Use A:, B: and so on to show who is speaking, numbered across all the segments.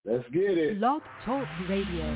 A: Let's get it.
B: Blog Talk Radio.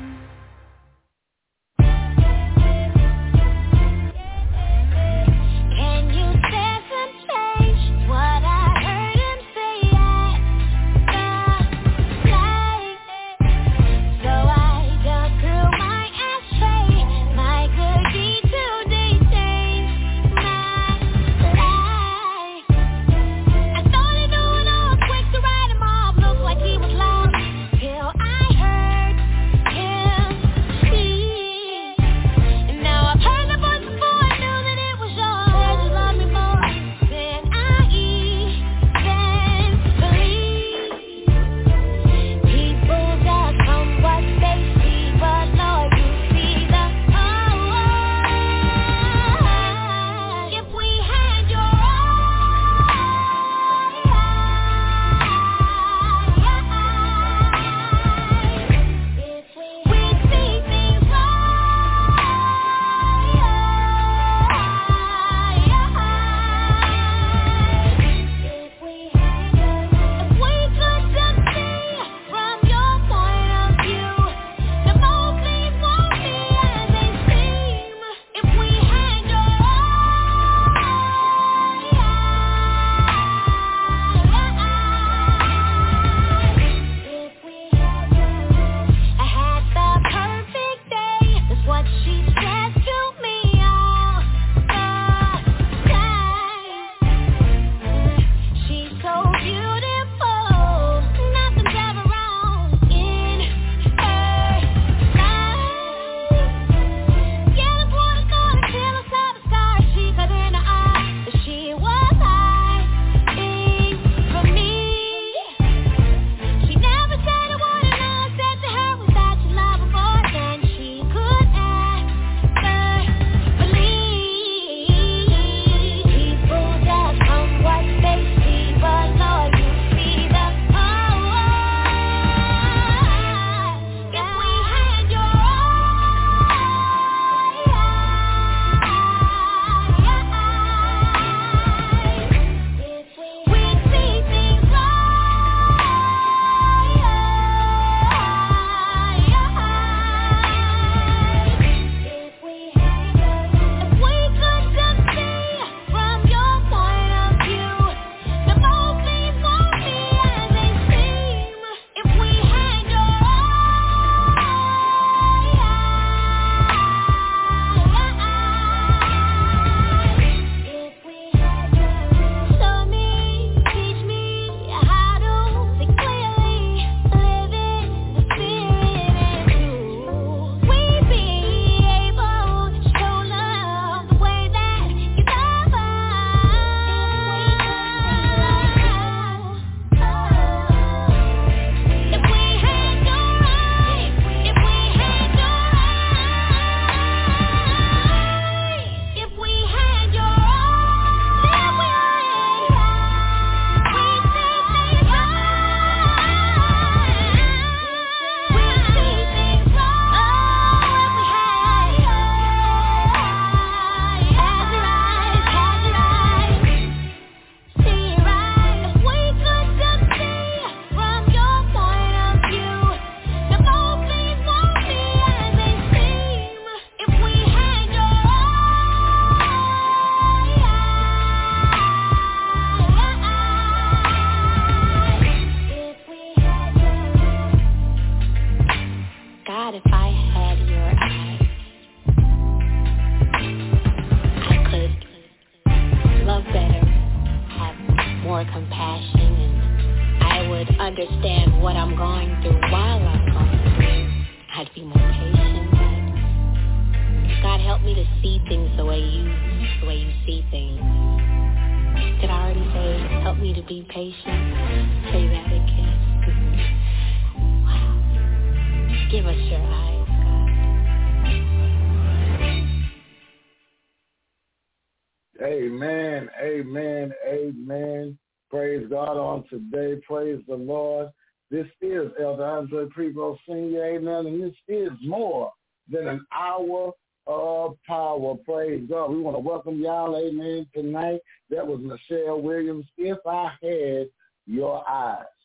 A: Amen, amen, amen. Praise God on today. Praise the Lord. This is Elder Andre Prevost Sr., amen, and this is more than an hour of power. Praise God. We want to welcome y'all, amen, tonight. That was Michelle Williams, If I Had Your Eyes.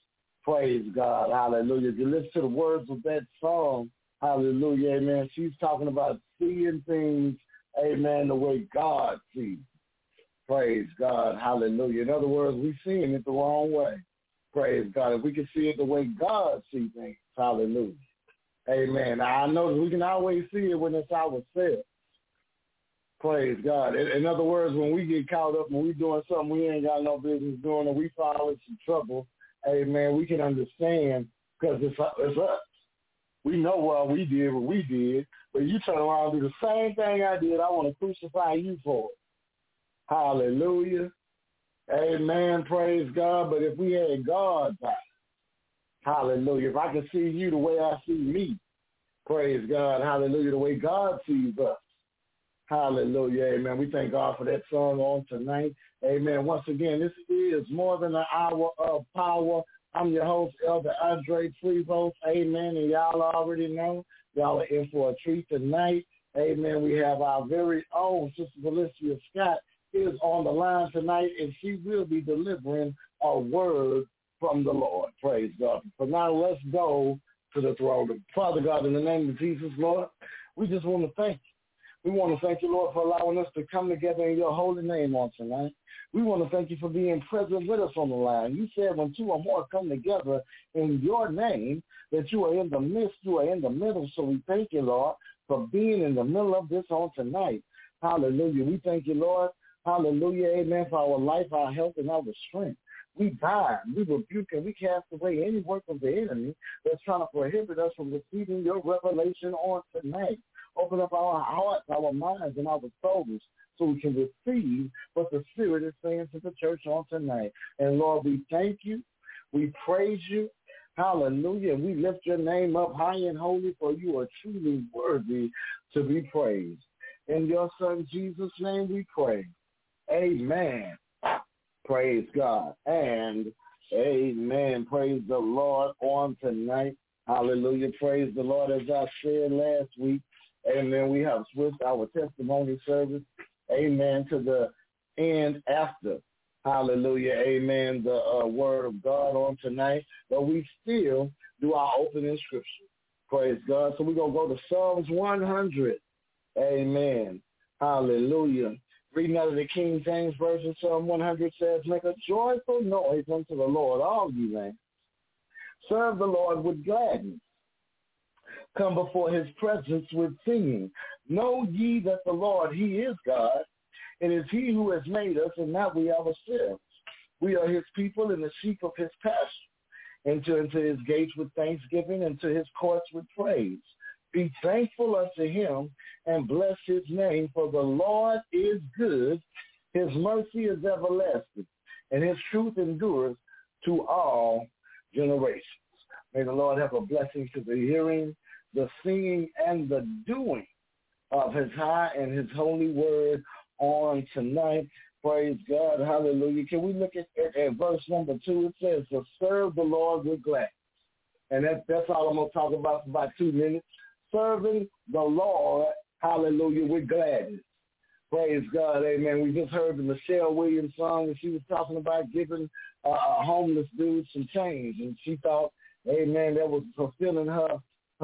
A: Praise God. Hallelujah. If you listen to the words of that song, hallelujah, amen, she's talking about seeing things, amen, the way God sees. Praise God. Hallelujah. In other words, we're seeing it the wrong way. Praise God. If we can see it the way God sees things, hallelujah. Amen. Now, I know that we can always see it when it's ourselves. Praise God. In other words, when we get caught up, when we're doing something we ain't got no business doing, and we fall into some trouble, amen, we can understand because it's us. We know why we did what we did, but you turn around and do the same thing I did. I want to crucify you for it. Hallelujah. Amen. Praise God. But if we had God's eyes, hallelujah, if I could see you the way I see me, praise God, hallelujah, the way God sees us. Hallelujah, amen. We thank God for that song on tonight. Amen. Once again, this is More Than an Hour of Power. I'm your host, Elder Andre Prevost. Amen. And y'all already know, y'all are in for a treat tonight. Amen. We have our very own Sister Felicia Scott is on the line tonight, and she will be delivering a word from the Lord. Praise God. So now let's go to the throne. Father God, in the name of Jesus, Lord, we just want to thank you. We want to thank you, Lord, for allowing us to come together in your holy name on tonight. We want to thank you for being present with us on the line. You said when two or more come together in your name, that you are in the midst, you are in the middle. So we thank you, Lord, for being in the middle of this on tonight. Hallelujah. We thank you, Lord. Hallelujah. Amen. For our life, our health, and our strength. We bind, we rebuke, and we cast away any work of the enemy that's trying to prohibit us from receiving your revelation on tonight. Open up our hearts, our minds, and our souls so we can receive what the Spirit is saying to the church on tonight. And, Lord, we thank you. We praise you. Hallelujah. And we lift your name up high and holy, for you are truly worthy to be praised. In your Son, Jesus' name, we pray. Amen. Praise God. And amen. Praise the Lord on tonight. Hallelujah. Praise the Lord. As I said last week, amen, we have switched our testimony service, amen, to the end after, hallelujah, amen, the word of God on tonight. But we still do our opening scripture. Praise God. So we're going to go to Psalms 100. Amen. Hallelujah. Reading out of the King James Version, Psalm 100 says, make a joyful noise unto the Lord, all ye lands. Serve the Lord with gladness. Come before his presence with singing. Know ye that the Lord, he is God. It is he who has made us, and not we ourselves. We are his people and the sheep of his pasture. Enter into his gates with thanksgiving, and to his courts with praise. Be thankful unto him, and bless his name, for the Lord is good. His mercy is everlasting, and his truth endures to all generations. May the Lord have a blessing to the hearing, the singing, and the doing of his high and his holy word on tonight. Praise God. Hallelujah. Can we look at verse number 2? It says, to serve the Lord with gladness. And that's all I'm going to talk about for about 2 minutes. Serving the Lord, hallelujah, with gladness. Praise God. Amen. We just heard the Michelle Williams song, and she was talking about giving a homeless dude some change. And she thought, amen, that was fulfilling her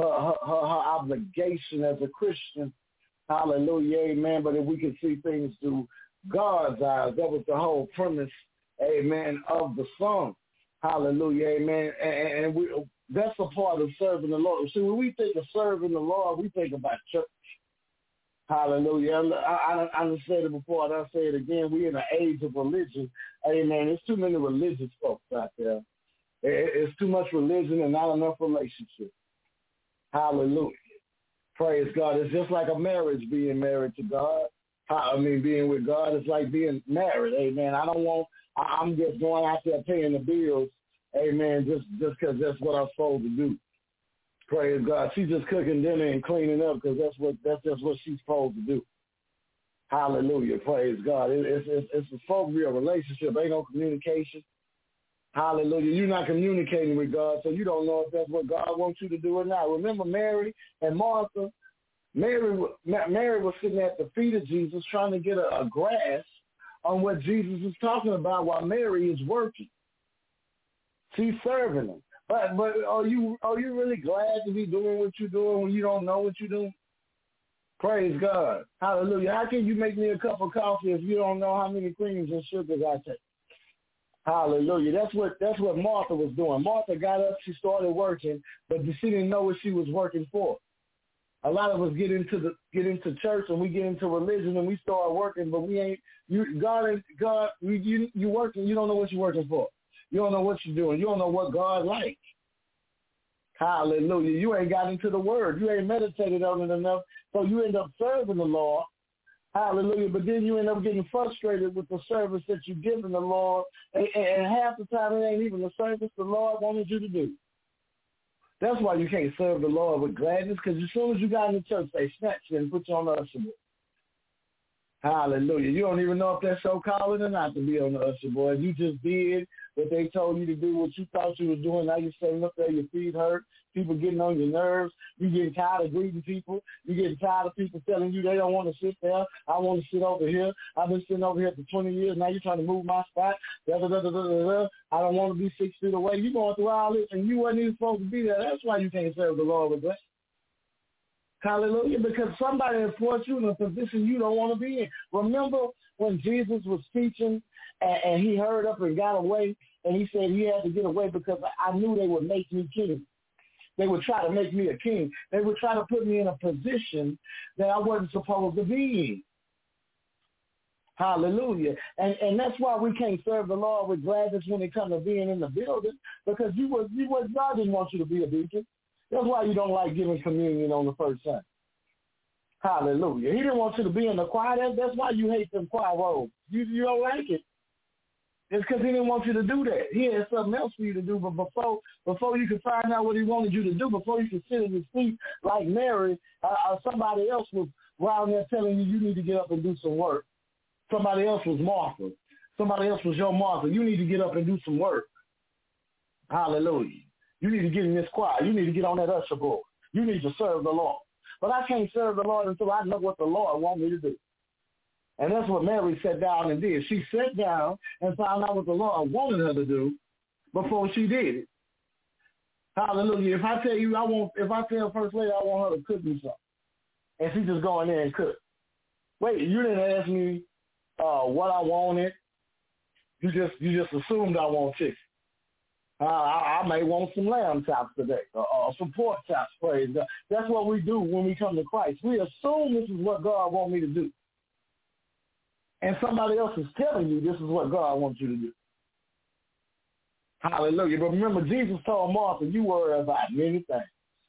A: obligation as a Christian. Hallelujah, amen. But if we could see things through God's eyes, that was the whole premise, amen, of the song. Hallelujah, amen. And that's a part of serving the Lord. See, when we think of serving the Lord, we think about church. Hallelujah. I said it before, and I'll say it again. We're in an age of religion. Amen. There's too many religious folks out there. It's too much religion and not enough relationship. Hallelujah. Praise God. It's just like a marriage, being married to God. Being with God is like being married. Amen. I'm just going out there paying the bills. Amen. Just because that's what I'm supposed to do. Praise God. She's just cooking dinner and cleaning up because that's just what she's supposed to do. Hallelujah. Praise God. It's supposed to be a relationship. Ain't no communication. Hallelujah. You're not communicating with God, so you don't know if that's what God wants you to do or not. Remember Mary and Martha? Mary was sitting at the feet of Jesus trying to get a grasp on what Jesus is talking about while Mary is working. She's serving him. But are you really glad to be doing what you're doing when you don't know what you're doing? Praise God. Hallelujah. How can you make me a cup of coffee if you don't know how many creams and sugars I take? Hallelujah. That's what Martha was doing. Martha got up, she started working, but she didn't know what she was working for. A lot of us get into church and we get into religion and we start working, but we ain't you working, you don't know what you're working for. You don't know what you're doing. You don't know what God likes. Hallelujah. You ain't got into the word. You ain't meditated on it enough. So you end up serving the Lord. Hallelujah. But then you end up getting frustrated with the service that you're giving the Lord. And half the time it ain't even the service the Lord wanted you to do. That's why you can't serve the Lord with gladness, because as soon as you got in the church, they snatch you and put you on the usher board. Hallelujah. You don't even know if that's your calling or not to be on the usher board. You just did what they told you to do, what you thought you were doing. Now you're sitting up there, your feet hurt, people getting on your nerves. You're getting tired of greeting people. You're getting tired of people telling you they don't want to sit there. I want to sit over here. I've been sitting over here for 20 years. Now you're trying to move my spot. I don't want to be 6 feet away. You're going through all this, and you wasn't even supposed to be there. That's why you can't serve the Lord with that. Hallelujah, because somebody has put you in a position you don't want to be in. Remember when Jesus was teaching and he hurried up and got away, and he said he had to get away because I knew they would make me king. They would try to make me a king. They would try to put me in a position that I wasn't supposed to be in. Hallelujah. And that's why we can't serve the Lord with gladness when it comes to being in the building, because God didn't want you to be a deacon. That's why you don't like giving communion on the first Sunday. Hallelujah. He didn't want you to be in the choir. That's why you hate them choir robes. You don't like it. It's because he didn't want you to do that. He had something else for you to do, but before you could find out what he wanted you to do, before you could sit in his feet like Mary, somebody else was around there telling you need to get up and do some work. Somebody else was Martha. Somebody else was your Martha. You need to get up and do some work. Hallelujah. You need to get in this choir. You need to get on that usher board. You need to serve the Lord. But I can't serve the Lord until I know what the Lord wants me to do. And that's what Mary sat down and did. She sat down and found out what the Lord wanted her to do before she did it. Hallelujah. If I tell First Lady I want her to cook me something, and she just go in there and cook. Wait, you didn't ask me what I wanted. You just assumed I want chicken. I may want some lamb chops today, or some pork chops, praise God. That's what we do when we come to Christ. We assume this is what God wants me to do. And somebody else is telling you this is what God wants you to do. Hallelujah. But remember, Jesus told Martha, you worry about many things.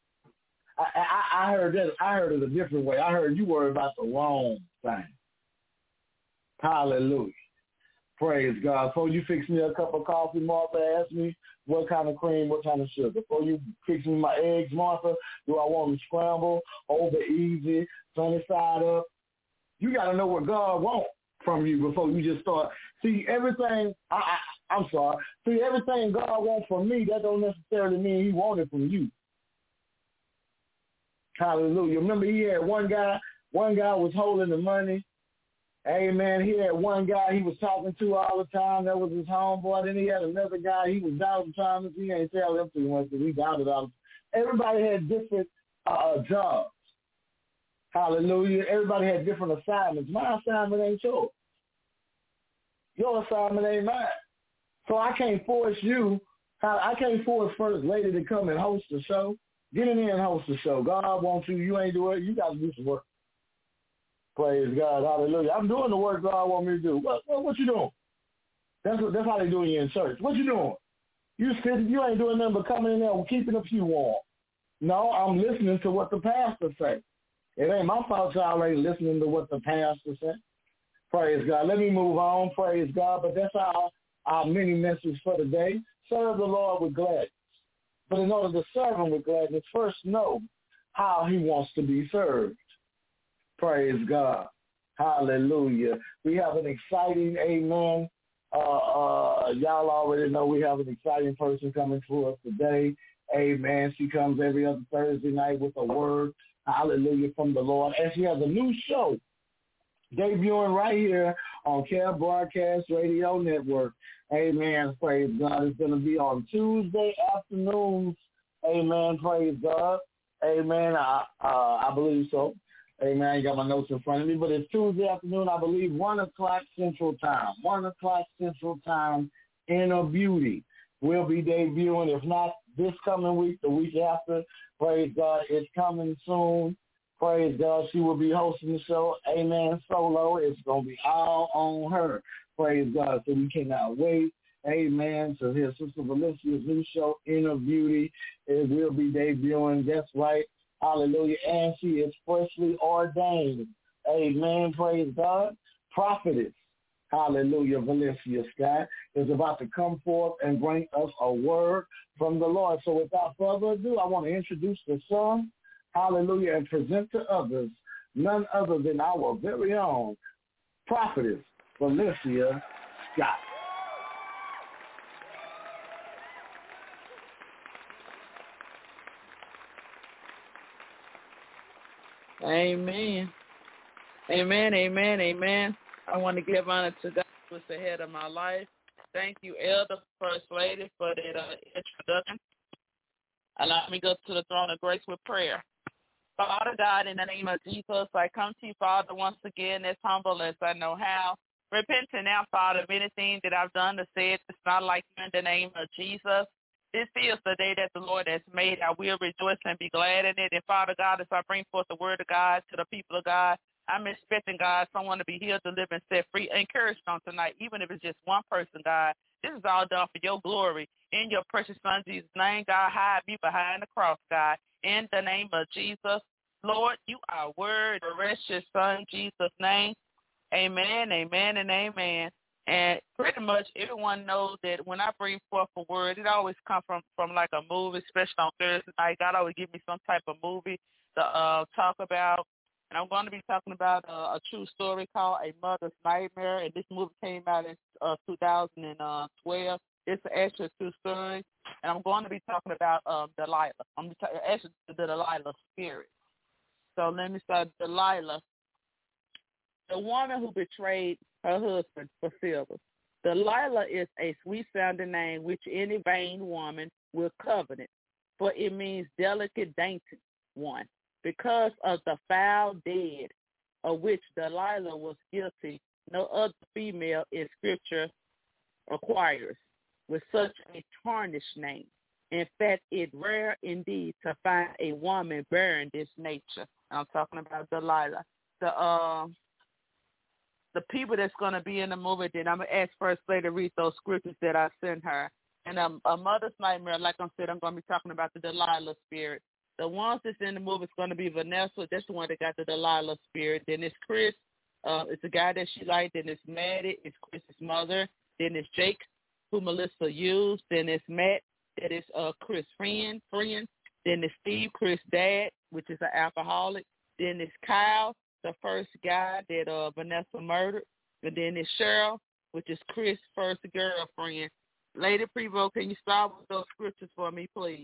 A: I heard that. I heard it a different way. I heard you worry about the wrong thing. Hallelujah. Praise God. Before you fix me a cup of coffee, Martha asked me what kind of cream, what kind of sugar. Before you fix me my eggs, Martha, do I want them scrambled, over easy, sunny side up? You got to know what God wants from you before you just start. See, everything, See, everything God wants from me, that don't necessarily mean he wants it from you. Hallelujah. Remember, he had one guy was holding the money. Amen. He had one guy he was talking to all the time. That was his homeboy. Then he had another guy he was doubting Thomas. He ain't tell him too much because he doubted all the time. Everybody had different jobs. Hallelujah. Everybody had different assignments. My assignment ain't yours. Your assignment ain't mine. So I can't force you. I can't force First Lady to come and host the show. Get in there and host the show. God wants you. You ain't doing it. You got to do some work. Praise God. Hallelujah. I'm doing the work God wants me to do. What you doing? That's how they do you in church. What you doing? You ain't doing nothing but coming in there and keeping the pew warm. No, I'm listening to what the pastor say. It ain't my fault y'all ain't listening to what the pastor say. Praise God. Let me move on. Praise God. But that's our mini message for today. Serve the Lord with gladness. But in order to serve him with gladness, first know how he wants to be served. Praise God. Hallelujah. We have an exciting, amen. Y'all already know we have an exciting person coming to us today. Amen. She comes every other Thursday night with a word. Hallelujah from the Lord. And she has a new show debuting right here on Care Broadcast Radio Network. Amen. Praise God. It's going to be on Tuesday afternoons. Amen. Praise God. Amen. I believe so. Amen. I got my notes in front of me, but it's Tuesday afternoon, I believe, 1 o'clock Central Time. 1 o'clock Central Time, Inner Beauty will be debuting. If not this coming week, the week after, praise God, it's coming soon. Praise God, she will be hosting the show. Amen. Solo. It's going to be all on her. Praise God. So we cannot wait. Amen. To hear Sister Valicia's new show, Inner Beauty. It will be debuting. That's right. Hallelujah. And she is freshly ordained. Amen. Praise God. Prophetess. Hallelujah. Valencia Scott is about to come forth and bring us a word from the Lord. So without further ado, I want to introduce the song. Hallelujah. And present to others none other than our very own Prophetess Valencia Scott.
B: Amen. Amen, amen, amen. I want to give honor to God who is the head of my life. Thank you, Elder First Lady, for that introduction. Allow me to go to the throne of grace with prayer. Father God, in the name of Jesus, I come to you, Father, once again as humble as I know how. Repenting now, Father, of anything that I've done or said that's not like you in the name of Jesus. This is the day that the Lord has made. I will rejoice and be glad in it. And Father God, as I bring forth the word of God to the people of God, I'm expecting, God, someone to be healed, delivered, and set free, encouraged on tonight, even if it's just one person, God. This is all done for your glory. In your precious Son, Jesus' name, God, hide me behind the cross, God. In the name of Jesus, Lord, you are word, arrest your Son, Jesus' name. Amen, amen, and amen. And pretty much everyone knows that when I bring forth a word, it always comes from like a movie, especially on Thursday night. God always give me some type of movie to talk about. And I'm going to be talking about a true story called A Mother's Nightmare. And this movie came out in 2012. It's an actual true story. And I'm going to be talking about Delilah. I'm going to actually the Delilah spirit. So let me start. Delilah, the woman who betrayed her husband for silver. Delilah is a sweet-sounding name which any vain woman will covet, for it means delicate, dainty one. Because of the foul deed of which Delilah was guilty, no other female in Scripture acquires with such a tarnished name. In fact, it's rare indeed to find a woman bearing this nature. I'm talking about Delilah. The people that's going to be in the movie, then I'm going to ask First Lady to read those scriptures that I sent her. And A Mother's Nightmare, like I said, I'm going to be talking about the Delilah spirit. The ones that's in the movie is going to be Vanessa. That's the one that got the Delilah spirit. Then it's Chris. It's the guy that she liked. Then it's Maddie. It's Chris's mother. Then it's Jake, who Melissa used. Then it's Matt. That is Chris' friend. Then it's Steve, Chris' dad, which is an alcoholic. Then it's Kyle, the first guy that Vanessa murdered. And then it's Cheryl, which is Chris' first girlfriend. Lady Prevost, can you start with those scriptures for me, please?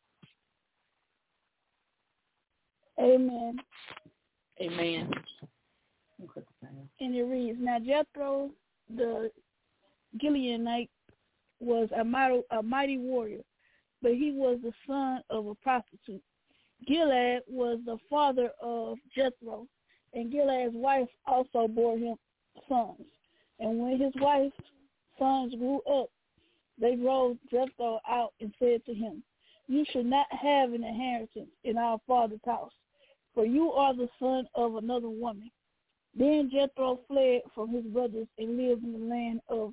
C: Amen.
B: Amen.
C: And it reads, Now Jethro, the Gileadite, was a mighty warrior, but he was the son of a prostitute. Gilead was the father of Jethro, and Gilead's wife also bore him sons. And when his wife's sons grew up, they drove Jethro out and said to him, You should not have an inheritance in our father's house, for you are the son of another woman. Then Jethro fled from his brothers and lived in the land of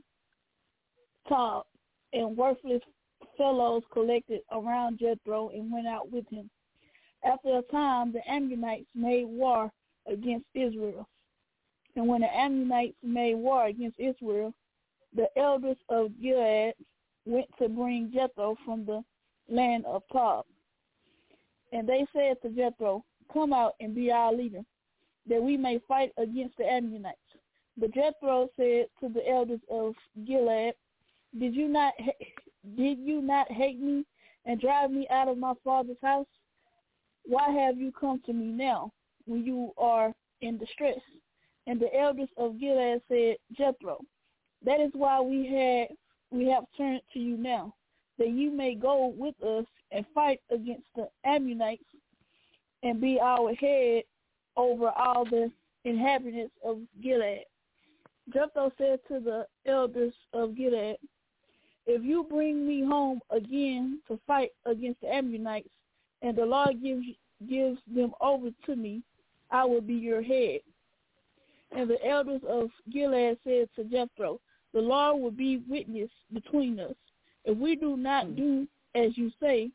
C: Tob, and worthless fellows collected around Jethro and went out with him. After a time, the Ammonites made war against Israel. And when the Ammonites made war against Israel, the elders of Gilead went to bring Jethro from the land of Tob. And they said to Jethro, Come out and be our leader, that we may fight against the Ammonites. But Jethro said to the elders of Gilead, Did you not hate me and drive me out of my father's house? Why have you come to me now when you are in distress? And the elders of Gilead said, Jethro, that is why we have turned to you now, that you may go with us and fight against the Ammonites and be our head over all the inhabitants of Gilead. Jethro said to the elders of Gilead, if you bring me home again to fight against the Ammonites, and the Lord gives them over to me, I will be your head. And the elders of Gilead said to Jethro, the Lord will be witness between us. If we do not do as you say,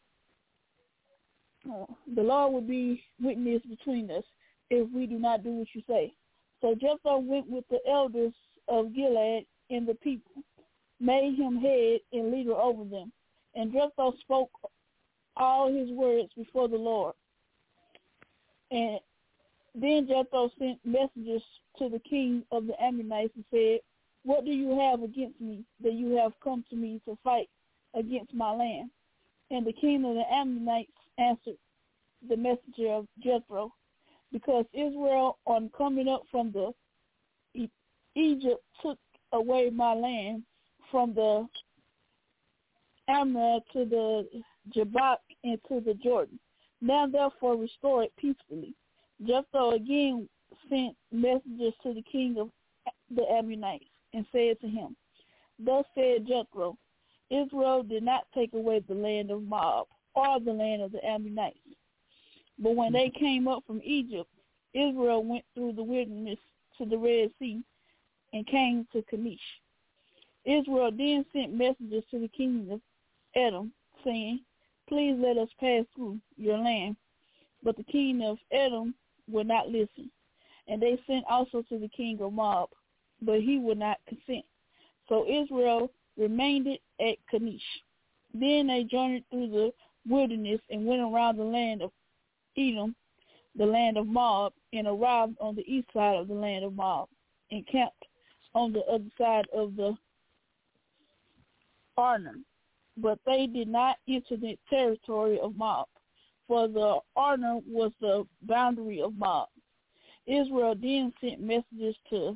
C: the Lord will be witness between us if we do not do what you say. So Jethro went with the elders of Gilead and the people, made him head and leader over them. And Jethro spoke all his words before the Lord. And then Jethro sent messengers to the king of the Ammonites and said, what do you have against me, that you have come to me to fight against my land? And the king of the Ammonites answered the messenger of Jethro, because Israel, on coming up from the Egypt, took away my land from the Amorah to the Jabbok and to the Jordan. Now therefore restore it peacefully. Jethro again sent messengers to the king of the Ammonites and said to him, thus said Jethro, Israel did not take away the land of Moab or the land of the Ammonites. But when they came up from Egypt, Israel went through the wilderness to the Red Sea and came to Kadesh. Israel then sent messengers to the king of Edom, saying, please let us pass through your land. But the king of Edom would not listen. And they sent also to the king of Moab, but he would not consent. So Israel remained at Kadesh. Then they journeyed through the wilderness and went around the land of Edom, the land of Moab, and arrived on the east side of the land of Moab, and camped on the other side of the Arnon. But they did not enter the territory of Moab, for the Arnon was the boundary of Moab. Israel then sent messengers to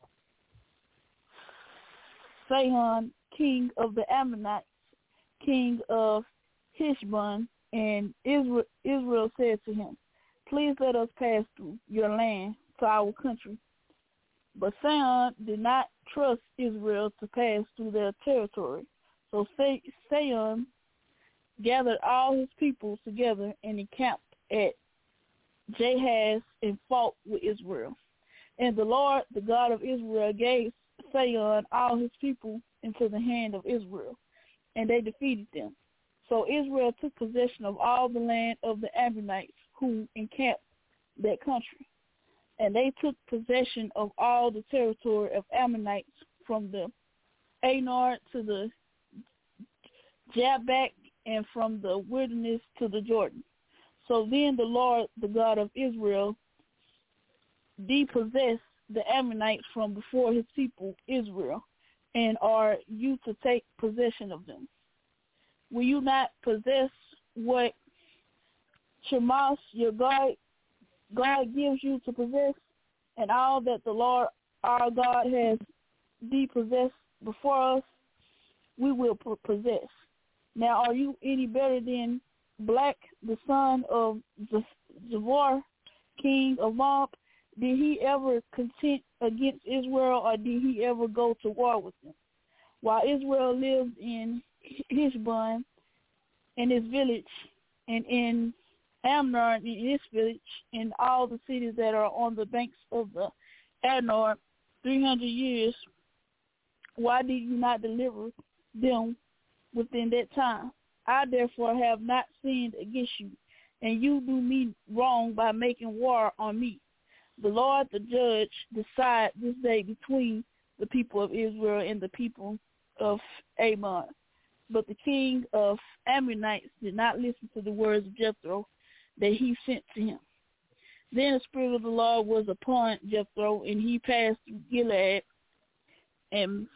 C: Sihon, king of the Ammonites, king of Heshbon, and Israel said to him, please let us pass through your land to our country. But Sihon did not trust Israel to pass through their territory. So Sihon gathered all his people together and encamped at Jahaz and fought with Israel. And the Lord, the God of Israel, gave Sihon all his people into the hand of Israel, and they defeated them. So Israel took possession of all the land of the Ammonites who encamped that country. And they took possession of all the territory of Ammonites from the Anar to the Jabbok and from the wilderness to the Jordan. So then the Lord, the God of Israel, depossessed the Ammonites from before his people Israel, and are you to take possession of them? Will you not possess what Shemash, your God gives you to possess, and all that the Lord our God has depossessed before us, we will possess. Now are you any better than Balak, the son of Zippor, king of Moab? Did he ever contend against Israel, or did he ever go to war with them? While Israel lived in Heshbon and his village, and in Amnon and his village, and all the cities that are on the banks of the Arnon, 300 years, why did you not deliver them within that time? I therefore have not sinned against you, and you do me wrong by making war on me. The Lord, the judge, decide this day between the people of Israel and the people of Ammon. But the king of Ammonites did not listen to the words of Jethro that he sent to him. Then the Spirit of the Lord was upon Jethro, and he passed through Gilead and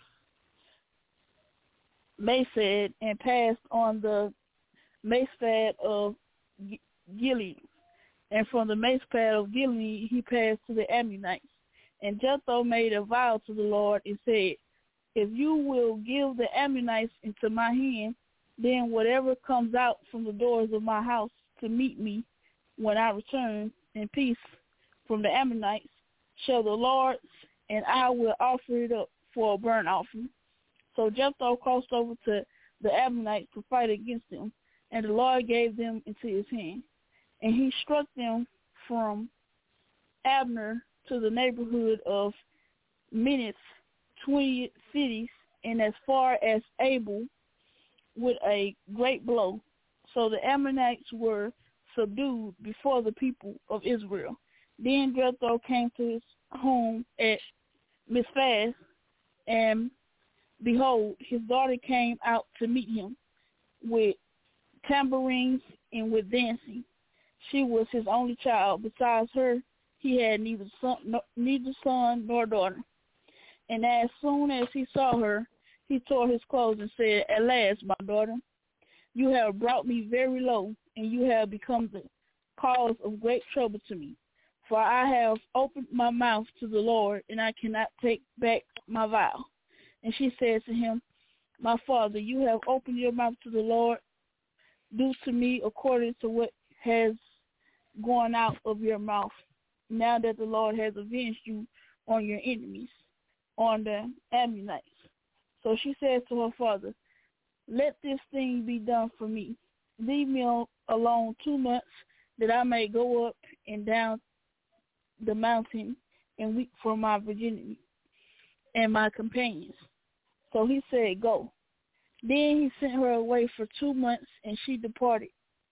C: Mesed, and passed on the Mesed of Gilead. And from the Mesed of Gilead he passed to the Ammonites, And Jethro made a vow to the Lord and said, if you will give the Ammonites into my hand, then whatever comes out from the doors of my house to meet me when I return in peace from the Ammonites shall the Lord's, and I will offer it up for a burnt offering. So Jethro crossed over to the Ammonites to fight against them, and the Lord gave them into his hand. And he struck them from Abner to the neighborhood of Minnith, 20 cities, and as far as Abel, with a great blow. So the Ammonites were subdued before the people of Israel. Then Jethro came to his home at Mizpah, and behold, his daughter came out to meet him with tambourines and with dancing. She was his only child. Besides her, he had neither son nor daughter. And as soon as he saw her, he tore his clothes and said, at last, my daughter, you have brought me very low, and you have become the cause of great trouble to me. For I have opened my mouth to the Lord, and I cannot take back my vow. And she said to him, my father, you have opened your mouth to the Lord. Do to me according to what has gone out of your mouth, now that the Lord has avenged you on your enemies, on the Ammonites. So she said to her father, let this thing be done for me. Leave me alone 2 months, that I may go up and down the mountain and weep for my virginity and my companions. So he said, go. Then he sent her away for 2 months, and she departed,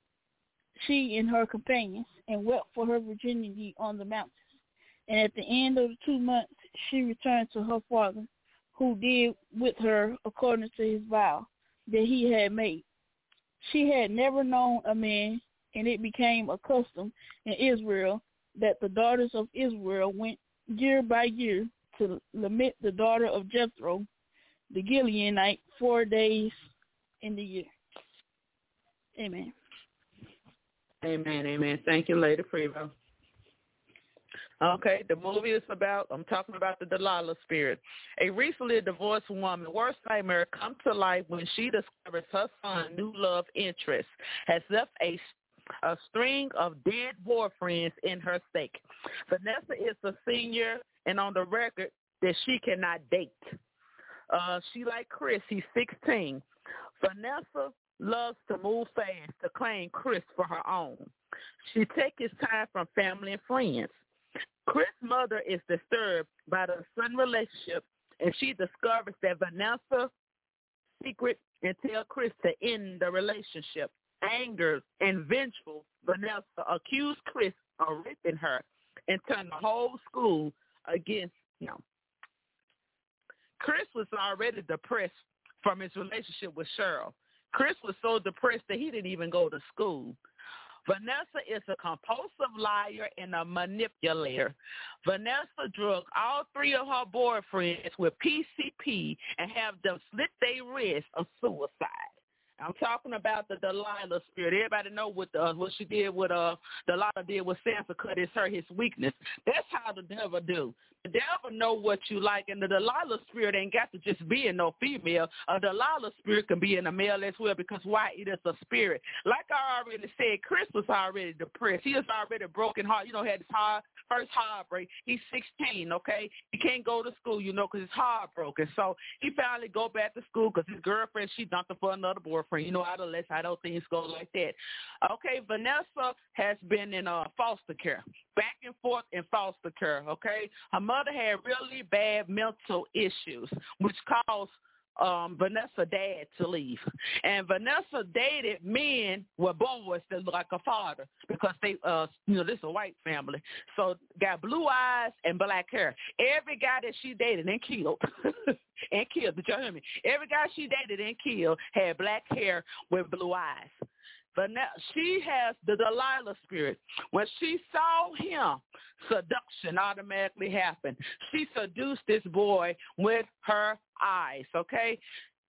C: she and her companions, and wept for her virginity on the mountains. And at the end of the 2 months, she returned to her father, who did with her according to his vow that he had made. She had never known a man, and it became a custom in Israel that the daughters of Israel went year by year to lament the daughter of Jethro, the Gileadite, 4 days in the year. Amen.
B: Amen, amen. Thank you, Lady Frevo. Okay, the movie is I'm talking about the Delilah spirit. A recently divorced woman's worst nightmare comes to life when she discovers her son's new love interest has left a string of dead boyfriends in her stake. Vanessa is a senior and on the record that she cannot date. She like Chris, he's 16. Vanessa loves to move fast to claim Chris for her own. She takes his time from family and friends. Chris' mother is disturbed by the sudden relationship, and she discovers that Vanessa's secret and tells Chris to end the relationship. Angered and vengeful, Vanessa accused Chris of raping her and turned the whole school against him. Chris was already depressed from his relationship with Cheryl. Chris was so depressed that he didn't even go to school. Vanessa is a compulsive liar and a manipulator. Vanessa drugged all 3 of her boyfriends with PCP and have them slit their wrists of suicide. I'm talking about the Delilah spirit. Everybody know what she did with Delilah did with Samson, cut his weakness. That's how the devil do. The devil know what you like, and the Delilah spirit ain't got to just be in no female. A Delilah spirit can be in a male as well, because why? It is a spirit. Like I already said, Chris was already depressed. He was already broken heart. Had his first heartbreak. He's 16, okay? He can't go to school, because his heart broken. So he finally go back to school because his girlfriend, she dumped him for another boyfriend. Adolescents, I don't think it's go like that. Okay, Vanessa has been in foster care, back and forth in foster care, okay? Her mother had really bad mental issues, which caused Vanessa's dad to leave. And Vanessa dated men with boys that look like a father because they, this is a white family. So got blue eyes and black hair. Every guy that she dated and killed, did y'all hear me? Every guy she dated and killed had black hair with blue eyes. But now she has the Delilah spirit. When she saw him, seduction automatically happened. She seduced this boy with her eyes, okay?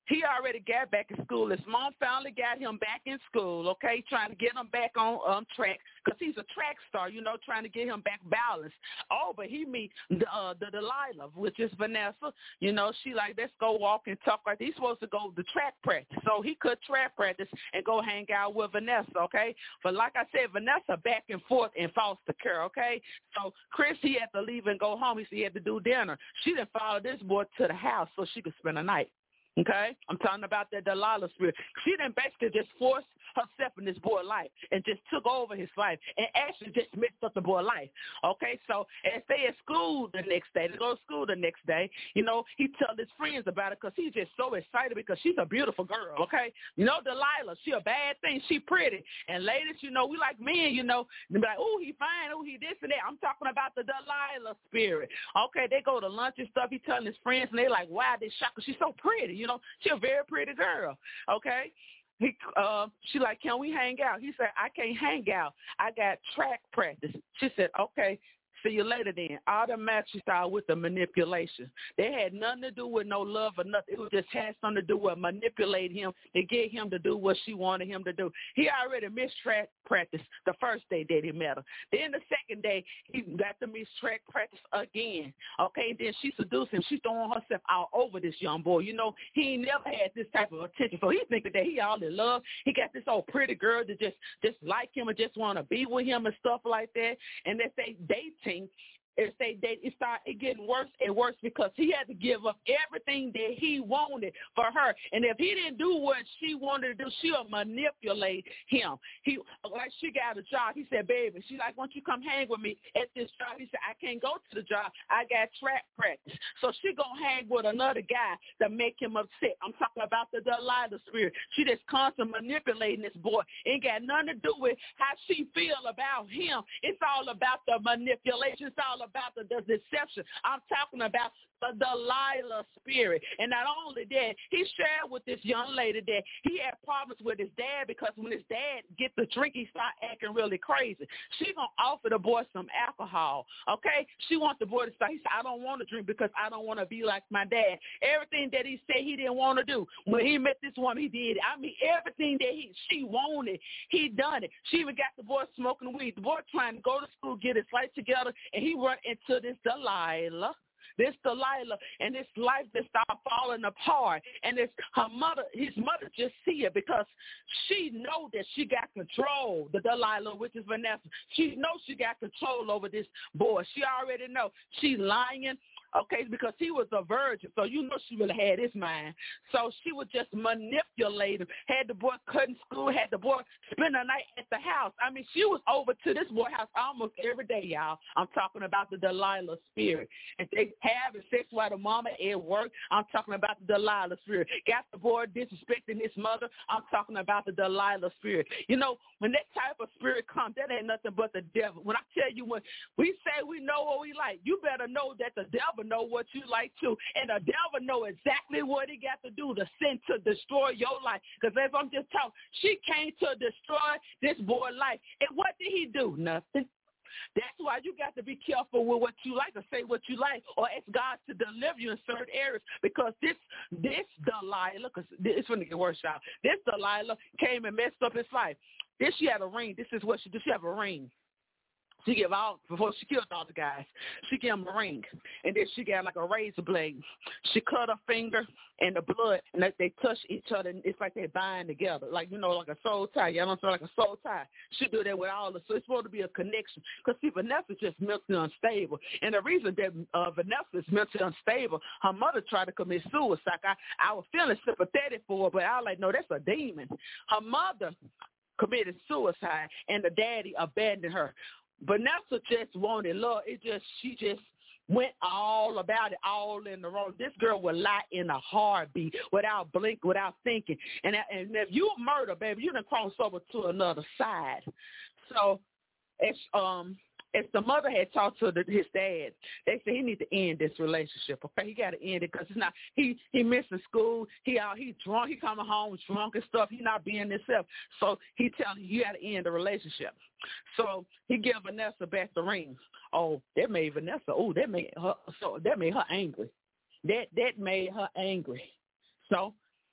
B: he already got back in school. His mom finally got him back in school, okay, trying to get him back on track because he's a track star, you know, trying to get him back balanced. Oh, but he meet the Delilah, which is Vanessa. You know, she like, let's go walk and talk. Like he's supposed to go to track practice. So he could track practice and go hang out with Vanessa, okay? But like I said, Vanessa back and forth in foster care, okay? So Chris, he had to leave and go home. He said he had to do dinner. She didn't follow this boy to the house so she could spend the night. Okay? I'm talking about that Delilah spirit. She didn't basically just force herself in this boy's life and just took over his life and actually just messed up the boy's life. Okay? So as they at school the next day, they go to school the next day, you know, he tell his friends about it because he's just so excited because she's a beautiful girl, okay? You know, Delilah, she a bad thing. She pretty. And ladies, you know, we like men, you know, they be like, oh, he fine, oh, he this and that. I'm talking about the Delilah spirit. Okay, they go to lunch and stuff. He telling his friends, and they like, wow, they shocked because she's so pretty, you know. She's a very pretty girl, okay? She like, can we hang out? He said, I can't hang out. I got track practice. She said, okay, see you later then. Automatically started with the manipulation. They had nothing to do with no love or nothing. It just had something to do with manipulating him to get him to do what she wanted him to do. He already missed track practice the first day that he met her. Then the second day, he got to miss track practice again. Okay, then she seduced him. She throwing herself all over this young boy. You know, he ain't never had this type of attention. So he thinking that he all in love. He got this old pretty girl that just like him and just want to be with him and stuff like that. And they say dating. It started getting worse and worse because he had to give up everything that he wanted for her. And if he didn't do what she wanted to do, she'll manipulate him. Like she got a job. He said, baby, she's like, why don't you come hang with me at this job? He said, I can't go to the job. I got track practice. So she going to hang with another guy to make him upset. I'm talking about the Delilah spirit. She just constantly manipulating this boy. It ain't got nothing to do with how she feel about him. It's all about the manipulation. It's all about the deception. I'm talking about the Delilah spirit. And not only that, he shared with this young lady that he had problems with his dad because when his dad get the drink, he start acting really crazy. She going to offer the boy some alcohol, okay? She wants the boy to start. He said, I don't want to drink because I don't want to be like my dad. Everything that he said he didn't want to do. When he met this woman, he did it. I mean, everything that she wanted, he done it. She even got the boy smoking weed. The boy trying to go to school, get his life together, and he run into this Delilah. And this life that started falling apart. And his mother just see it because she know that she got control, the Delilah, which is Vanessa. She knows she got control over this boy. She already know. She's lying, okay, because he was a virgin. So you know she really had his mind. So she would just manipulate him, had the boy cutting school, had the boy spend the night at the house. I mean, she was over to this boy's house almost every day, y'all. I'm talking about the Delilah spirit. And they having sex while the mama at work. I'm talking about the Delilah spirit. Got the boy disrespecting his mother. I'm talking about the Delilah spirit. You know, when that type of spirit comes, that ain't nothing but the devil. When I tell you, when we say we know what we like, you better know that the devil know what you like too. And the devil know exactly what he got to do to send to destroy your life. Because as I'm just talking, she came to destroy this boy's life. And what did he do? Nothing. That's why you got to be careful with what you like or say what you like or ask God to deliver you in certain areas because this Delilah, because it's going to get worse out. This Delilah came and messed up his life. Then she had a ring. This is what she did. She have a ring. She gave out, before she killed all the guys, she gave him a ring. And then she got like a razor blade. She cut her finger and the blood, and they touch each other, and it's like they bind together, like, you know, like a soul tie. Y'all don't know, like a soul tie. She do that with all the, so it's supposed to be a connection. Because, see, Vanessa's just mentally unstable. And the reason that Vanessa is mentally unstable, her mother tried to commit suicide. I was feeling sympathetic for her, but I was like, no, that's a demon. Her mother committed suicide, and the daddy abandoned her. Vanessa just wanted love. She just went all about it, all in the wrong. This girl would lie in a heartbeat without blink, without thinking. And if you murder, baby, you done cross over to another side. So as the mother had talked to his dad, they said he need to end this relationship. Okay, he got to end it because it's not. He missing school. He drunk. He coming home drunk and stuff. He not being himself. So he telling you got to end the relationship. So he gave Vanessa back the ring. Oh, that made Vanessa. Oh, that made her. So that made her angry. That made her angry. So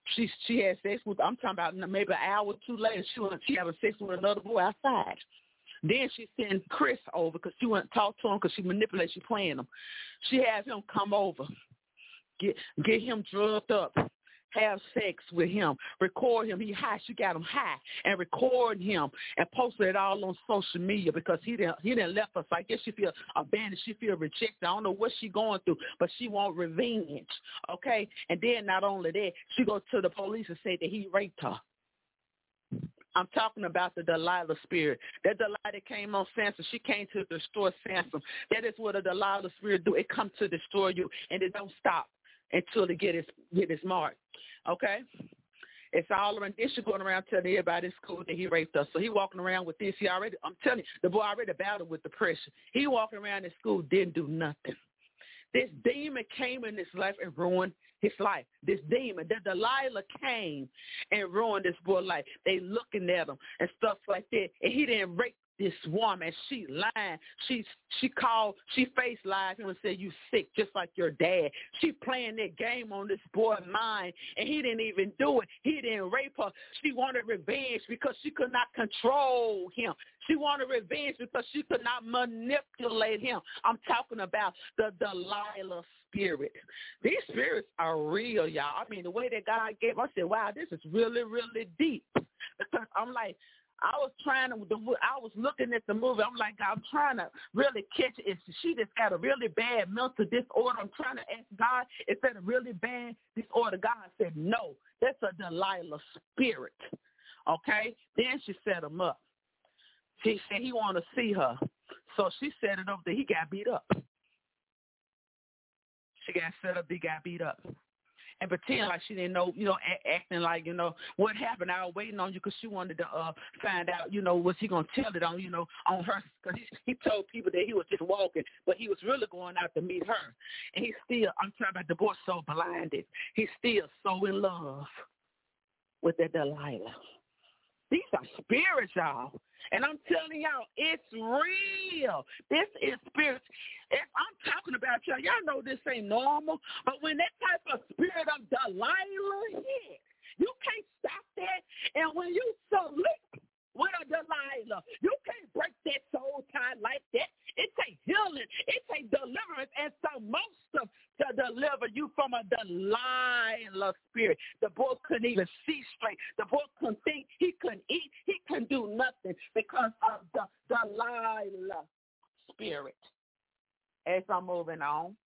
B: She had sex with, I'm talking about maybe an hour or two later, she having sex with another boy outside. Then she sent Chris over because she went to talk to him because she manipulates, she playing him. She has him come over, get him drugged up, have sex with him, record him. He high. She got him high and record him and posted it all on social media because he didn't left us. I guess she feel abandoned. She feel rejected. I don't know what she going through, but she want revenge. Okay, and then not only that, she goes to the police and say that he raped her. I'm talking about the Delilah spirit. That Delilah came on Samson. She came to destroy Samson. That is what a Delilah spirit do. It comes to destroy you, and it don't stop until it get its mark. Okay? It's all around. This going around telling everybody in school that he raped us. So he walking around with this. I'm telling you, the boy already battled with depression. He walking around in school, didn't do nothing. This demon came in his life and ruined his life. This demon, the Delilah came and ruined this boy's life. They looking at him and stuff like that. And he didn't rape this woman. She lying. She face lied him and said, you sick just like your dad. She playing that game on this boy's mind, and he didn't even do it. He didn't rape her. She wanted revenge because she could not control him. She wanted revenge because she could not manipulate him. I'm talking about the Delilah spirit. These spirits are real, y'all. I mean, the way that God gave, I said, wow, this is really, really deep. Because I'm like, I was looking at the movie. I'm like, I'm trying to really catch it. If she just got a really bad mental disorder, I'm trying to ask God, is that a really bad disorder? God said, no, that's a Delilah spirit. Okay? Then she set him up. She said he wanted to see her. So she set it up that he got beat up. She got set up, he got beat up. And pretend like she didn't know, acting like, what happened. I was waiting on you because she wanted to find out, was he going to tell it on, on her. Because he told people that he was just walking, but he was really going out to meet her. And I'm talking about the boy so blinded. He's still so in love with that Delilah. These are spirits, y'all. And I'm telling y'all, it's real. This is spirit. If I'm talking about y'all know this ain't normal. But when that type of spirit of Delilah hit, you can't stop that. And when you select with a Delilah, you can't break that soul tie like that. It takes healing. It takes deliverance. And so most of to deliver you from a Delilah spirit. The boy couldn't even see straight. The boy couldn't think. He couldn't eat. He couldn't do nothing because of the Delilah spirit. As I'm moving on,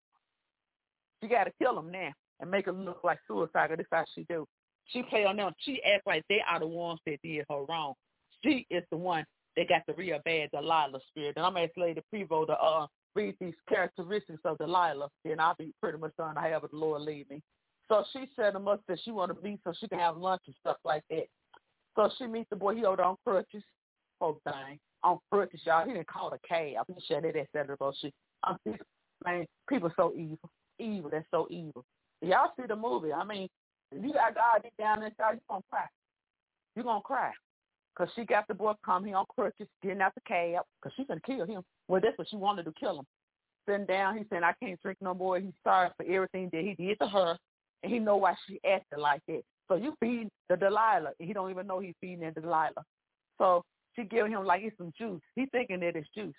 B: you got to kill him now and make him look like suicide. That's how she do. She play on them. She acts like they are the ones that did her wrong. She is the one that got the real bad Delilah spirit. And I'm going to ask Lady Prevo to read these characteristics of Delilah, and I'll be pretty much done however the Lord lead me. So she set him up that she wanted to meet so she can have lunch and stuff like that. So she meets the boy. He over on crutches. Oh, dang. On crutches, y'all. He didn't call a cab. He said that said about shit. Man, people so evil. Evil. That's so evil. Y'all see the movie. I mean, if you got God deep down inside, you're going to cry. You're going to cry. Because she got the boy come here on crutches, getting out the cab, because she's going to kill him. Well, that's what she wanted to kill him. Sitting down, he said, I can't drink no more. He's sorry for everything that he did to her, and he know why she acted like that. So you feed the Delilah, and he don't even know he's feeding the Delilah. So she giving him like it's some juice. He thinking that it's juice.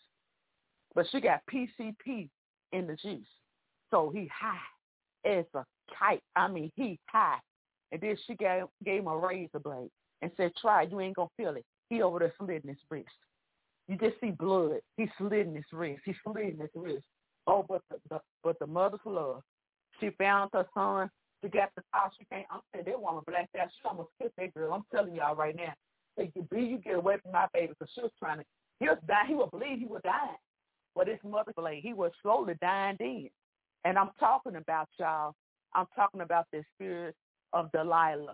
B: But she got PCP in the juice. So he high as a kite. I mean, he high. And then she gave him a razor blade and said, try it. You ain't going to feel it. He over there slitting his wrist. You just see blood. He slitting his wrist. He's slitting his wrist. Oh, but the mother's love. She found her son. She got the car. She can't. I'm saying that woman blacked out. She almost killed that girl. I'm telling y'all right now. Say, you get away from my baby, because she was trying to. He was dying. He would believe he was dying. But his mother blade, he was slowly dying then. And I'm talking about y'all. I'm talking about the spirit of Delilah.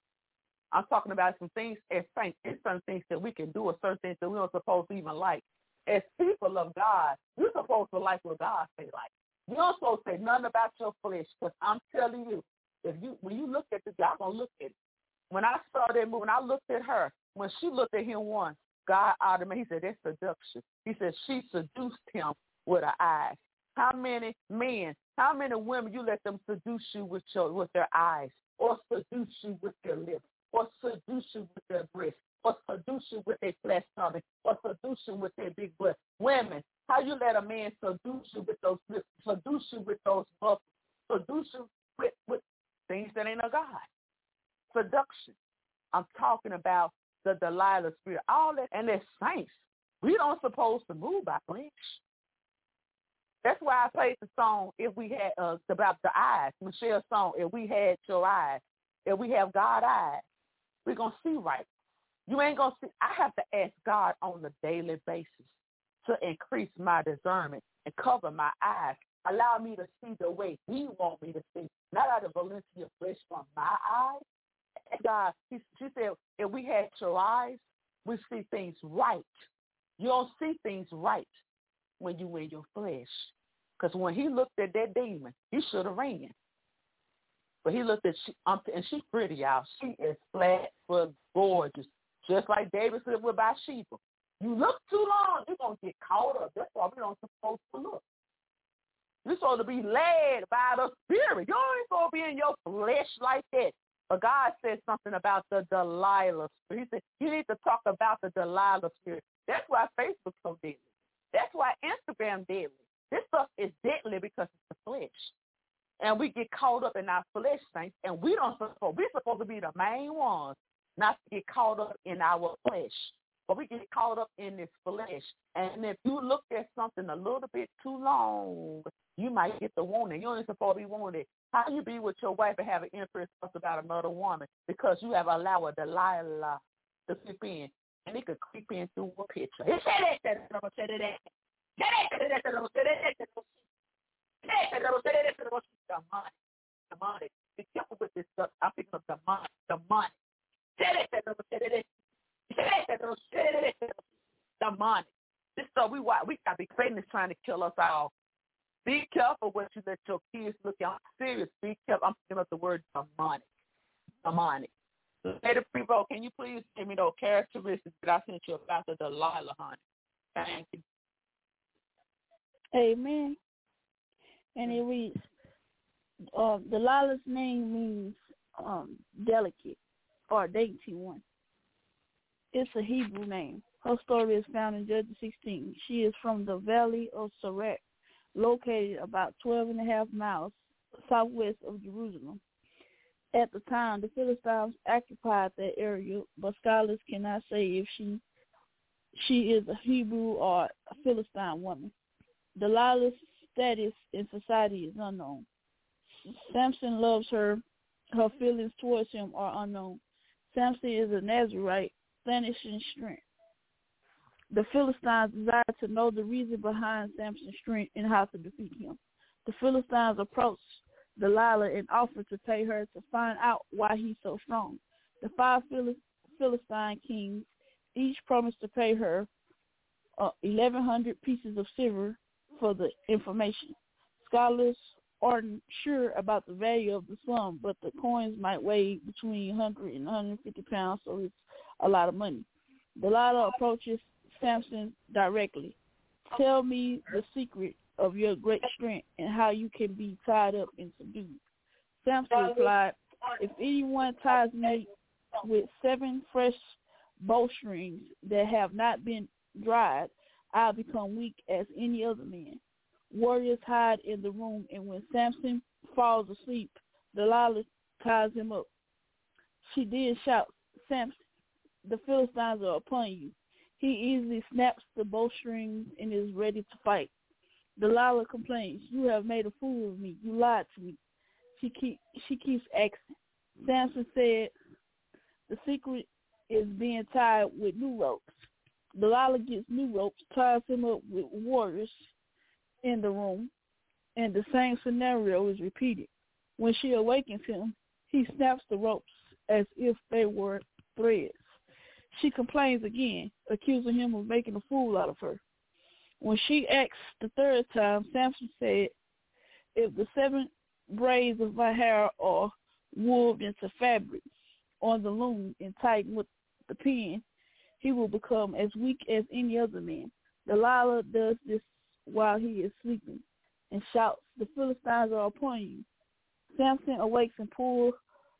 B: I'm talking about some things as saints. It's some things that we can do, or certain things that we don't supposed to even like. As people of God, you're supposed to like what God say like. You don't supposed to say nothing about your flesh, because I'm telling you, when you look at this, y'all gonna look at it. When I saw that movie, when I looked at her, when she looked at him once, God automatically, he said, that's seduction. He said she seduced him with her eyes. How many men, how many women you let them seduce you with their eyes? or seduce you with their lips, or seduce you with their breasts, or seduce you with their flesh stomach, or seduce you with their big butt. Women, how you let a man seduce you with those lips, seduce you with those muscles, seduce you with things that ain't of God. Seduction. I'm talking about the Delilah spirit. All that, and as saints, we don't supposed to move by flesh. That's why I played the song, If We Had, about the eyes, Michelle's song, If We Had Your Eyes, if we have God eyes, we're going to see right. You ain't going to see. I have to ask God on a daily basis to increase my discernment and cover my eyes. Allow me to see the way he wants me to see, not out of Valencia flesh from my eyes. God, she said, if we had your eyes, we see things right. You don't see things right when you in your flesh. Because when he looked at that demon, he should have ran. But he looked at, and she's pretty, y'all. She is flat, but gorgeous. Just like David said with Bathsheba. You look too long, you're going to get caught up. That's why we don't supposed to look. You're supposed to be led by the Spirit. You ain't supposed to be in your flesh like that. But God said something about the Delilah spirit. He said, you need to talk about the Delilah spirit. That's why Facebook's so deadly. That's why Instagram deadly. This stuff is deadly because it's the flesh. And we get caught up in our flesh, saints, and we're supposed to be the main ones, not to get caught up in our flesh. But we get caught up in this flesh. And if you look at something a little bit too long, you might get the warning. You ain't supposed to be wanted. How you be with your wife and have an interest about another woman because you have allowed a Delilah to creep in, and it could creep in through a picture. Demonic. Be careful with this stuff. I'm picking up demonic. Demonic. This stuff we got the Satan is trying to kill us all. Be careful what you let your kids look at. I'm serious. Be careful. I'm picking up the word demonic. Demonic. Lady Prevo, can you please give me those characteristics that I sent you about the Delilah, honey? Thank you.
C: Amen. And it reads, Delilah's name means delicate or dainty one. It's a Hebrew name. Her story is found in Judges 16. She is from the valley of Sorek, located about 12.5 miles southwest of Jerusalem. At the time, the Philistines occupied that area, but scholars cannot say if she is a Hebrew or a Philistine woman. Delilah's status in society is unknown. Samson loves her. Her feelings towards him are unknown. Samson is a Nazarite, furnishing strength. The Philistines desire to know the reason behind Samson's strength and how to defeat him. The Philistines approached Delilah and offered to pay her to find out why he's so strong. The 5 Philistine kings each promised to pay her 1,100 pieces of silver for the information. Scholars aren't sure about the value of the sum, but the coins might weigh between 100 and 150 pounds, so it's a lot of money. Delilah approaches Samson directly. Tell me the secret of your great strength and how you can be tied up and subdued. Samson replied, if anyone ties me with 7 fresh bowstrings that have not been dried, I'll become weak as any other man. Warriors hide in the room, and when Samson falls asleep, Delilah ties him up. She did shout, Samson, the Philistines are upon you. He easily snaps the bowstrings and is ready to fight. Delilah complains, you have made a fool of me. You lied to me. She keeps asking. Samson said, the secret is being tied with new ropes. Delilah gets new ropes, ties him up with warriors in the room, and the same scenario is repeated. When she awakens him, he snaps the ropes as if they were threads. She complains again, accusing him of making a fool out of her. When she asks the 3rd time, Samson said, if the 7 braids of my hair are woven into fabric on the loom and tightened with the pin, he will become as weak as any other man. Delilah does this while he is sleeping and shouts, the Philistines are upon you. Samson awakes and pulls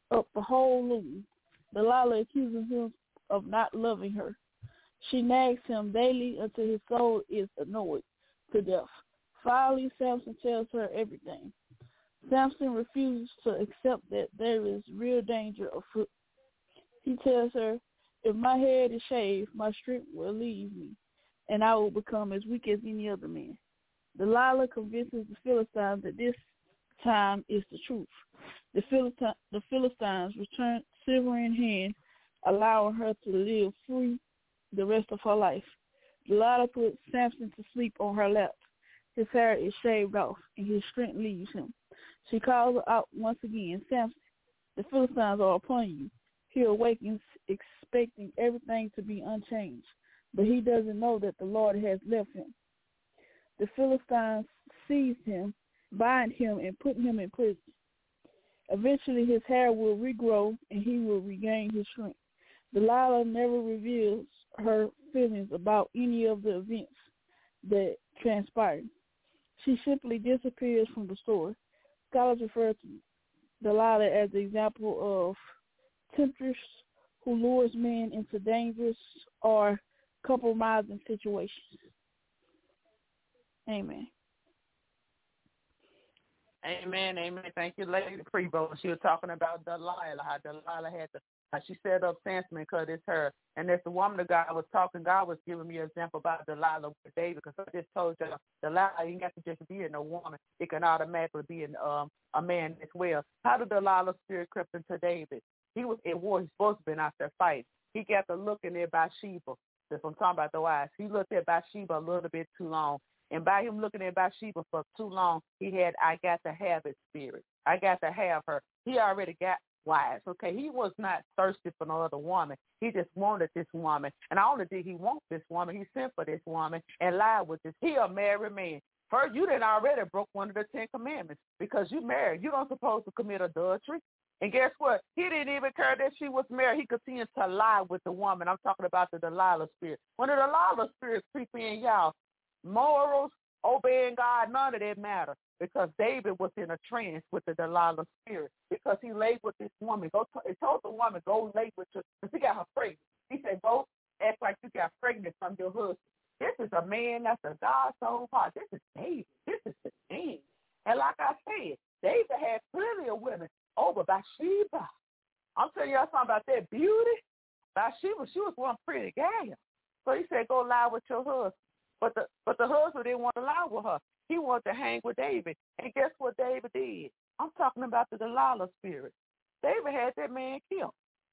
C: up the whole loom. Delilah accuses him of not loving her. She nags him daily until his soul is annoyed to death. Finally, Samson tells her everything. Samson refuses to accept that there is real danger afoot. He tells her, if my head is shaved, my strength will leave me, and I will become as weak as any other man. Delilah convinces the Philistines that this time is the truth. The Philistines return silver in hand, allowing her to live free the rest of her life. Delilah puts Samson to sleep on her lap. His hair is shaved off, and his strength leaves him. She calls out once again, Samson, the Philistines are upon you. He awakens, expecting everything to be unchanged, but he doesn't know that the Lord has left him. The Philistines seized him, bind him, and put him in prison. Eventually, his hair will regrow, and he will regain his strength. Delilah never reveals her feelings about any of the events that transpired. She simply disappears from the story. Scholars refer to Delilah as the example of temptress who lures men into dangerous or compromising situations. Amen.
B: Amen, amen. Thank you, Lady Prevost. She was talking about Delilah, how Delilah had to, how she set up Samson because it's her. And as the woman of God was talking, God was giving me an example about Delilah with David, because I just told you, Delilah, you ain't got to just be in a woman. It can automatically be in a man as well. How did Delilah's spirit creep into David? He was at war. He's supposed to be out there fighting. He got to looking at Bathsheba. That's what I'm talking about, the wives. He looked at Bathsheba a little bit too long. And by him looking at Bathsheba for too long, he had, I got to have it spirit. I got to have her. He already got wives, okay? He was not thirsty for no other woman. He just wanted this woman. And not only did he want this woman, he sent for this woman and lied with this. He a married man. First, you didn't already broke one of the 10 commandments because you married. You don't supposed to commit adultery. And guess what? He didn't even care that she was married. He continued to lie with the woman. I'm talking about the Delilah spirit. When the Delilah spirit creep in, y'all, morals, obeying God, none of that matter, because David was in a trance with the Delilah spirit because he laid with this woman. He told the woman, go lay with her, because he got her pregnant. He said, go act like you got pregnant from your husband. This is a man that's a God's own heart. This is David. This is the man. And like I said, David had plenty of women over Bathsheba. I'm telling y'all something about that beauty. Bathsheba, she was one pretty gal. So he said, go lie with your husband. But the husband didn't want to lie with her. He wanted to hang with David. And guess what David did? I'm talking about the Delilah spirit. David had that man killed.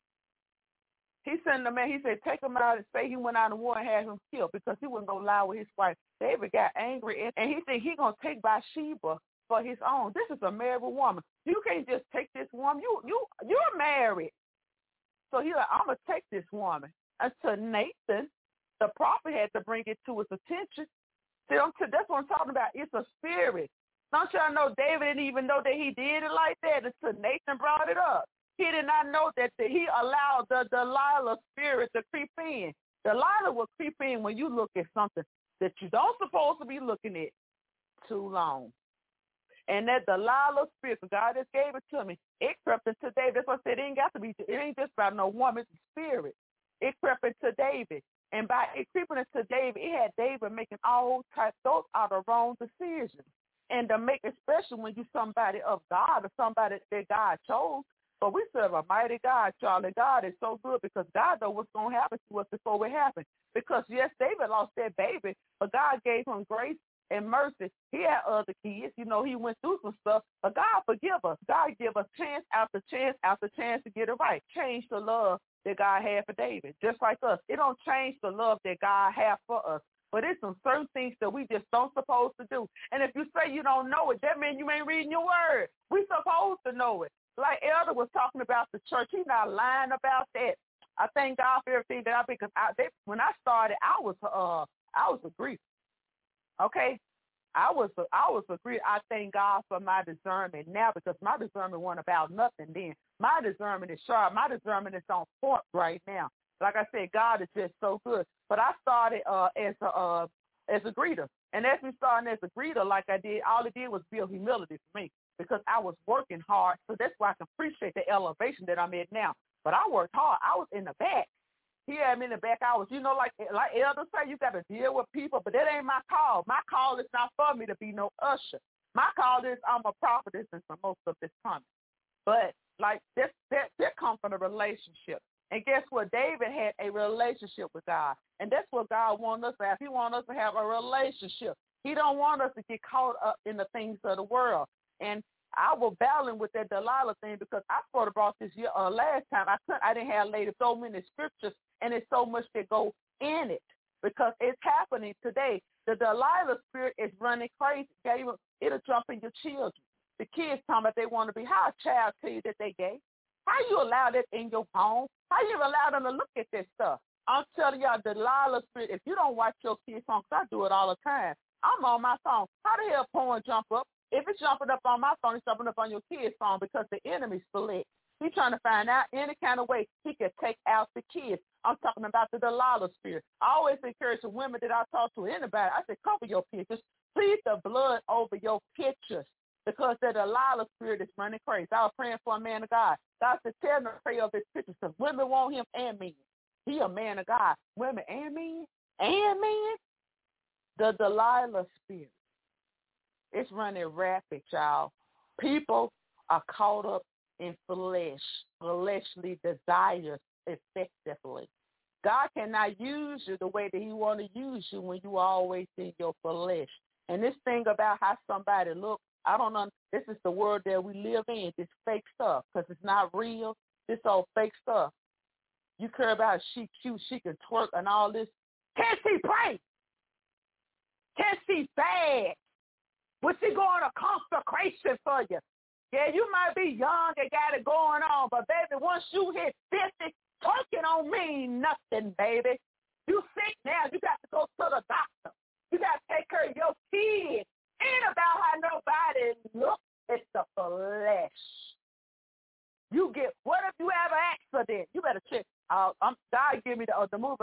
B: He sent the man, he said, take him out and say he went out to war and had him killed because he wasn't going to lie with his wife. David got angry, and he said he's going to take Bathsheba for his own. This is a married woman. You can't just take this woman. You're married. So he's like, I'm going to take this woman. Until Nathan, the prophet, had to bring it to his attention. See, that's what I'm talking about. It's a spirit. Don't y'all know David didn't even know that he did it like that until Nathan brought it up. He did not know that he allowed the Delilah spirit to creep in. Delilah will creep in when you look at something that you don't supposed to be looking at too long. And that Delilah spirit, God just gave it to me. It crept into David. That's what I said. It ain't just about no woman's spirit. It crept into David. And by it creeping into David, it had David making all types. Those are the wrong decisions. And to make, especially when you're somebody of God or somebody that God chose. But we serve a mighty God, y'all, and God is so good because God knows what's going to happen to us before it happens. Because, yes, David lost that baby, but God gave him grace and mercy. He had other kids. You know, he went through some stuff, but God forgive us. God give us chance after chance after chance to get it right. Change the love that God had for David, just like us. It don't change the love that God had for us. But it's some certain things that we just don't supposed to do. And if you say you don't know it, that means you ain't reading your word. We supposed to know it. Like Elder was talking about the church, he's not lying about that. I thank God for everything that because when I started, I was a Greek. Okay, I was a Greek. I thank God for my discernment now because my discernment wasn't about nothing then. My discernment is sharp. My discernment is on point right now. Like I said, God is just so good. But I started as a greeter. And as we started as a greeter, like I did, all it did was build humility for me.
D: because I was working hard. So that's why I can appreciate the elevation that I'm at now. But I worked hard. I was in the back. He had me in the back. I was, like elders say, you got to deal with people, but that ain't my call. My call is not for me to be no usher. My call is I'm a prophetess and for most of this time. But like that comes from a relationship. And guess what? David had a relationship with God. And that's what God wants us to have. He wants us to have a relationship. He don't want us to get caught up in the things of the world. And I was battling with that Delilah thing because I sort of brought this year last time. I didn't have laid so many scriptures, and it's so much that go in it because it's happening today. The Delilah spirit is running crazy. It'll jump in your children. The kids talking about they want to be. How a child tell you that they gay? How you allow that in your home? How you allow them to look at this stuff? I'm telling y'all, Delilah spirit, if you don't watch your kids' songs, I do it all the time. I'm on my phone. How the hell porn jump up? If it's jumping up on my phone, it's jumping up on your kid's phone because the enemy's split. He's trying to find out any kind of way he can take out the kids. I'm talking about the Delilah spirit. I always encourage the women that I talk to, anybody, I say, cover your pictures. Plead the blood over your pictures because the Delilah spirit is running crazy. I was praying for a man of God. God said, tell him to pray over his pictures because women want him and men. He a man of God. Women and men. And men. The Delilah spirit. It's running rapid, y'all. People are caught up in fleshly desires effectively. God cannot use you the way that he want to use you when you always in your flesh. And this thing about how somebody looks, I don't know. This is the world that we live in, this fake stuff, because it's not real. This old fake stuff. You care about she cute, she can twerk and all this. Can she pray? Can she fast? Was she going to consecration for you? Yeah, you might be young and got it going on, but baby, once you hit 50, twerking don't mean nothing, baby. You sick now, you got to go to the doctor. You got to take care of your kids. Ain't about how nobody looks. It's the flesh. You get, what if you have an accident? You better check. God give me the movie,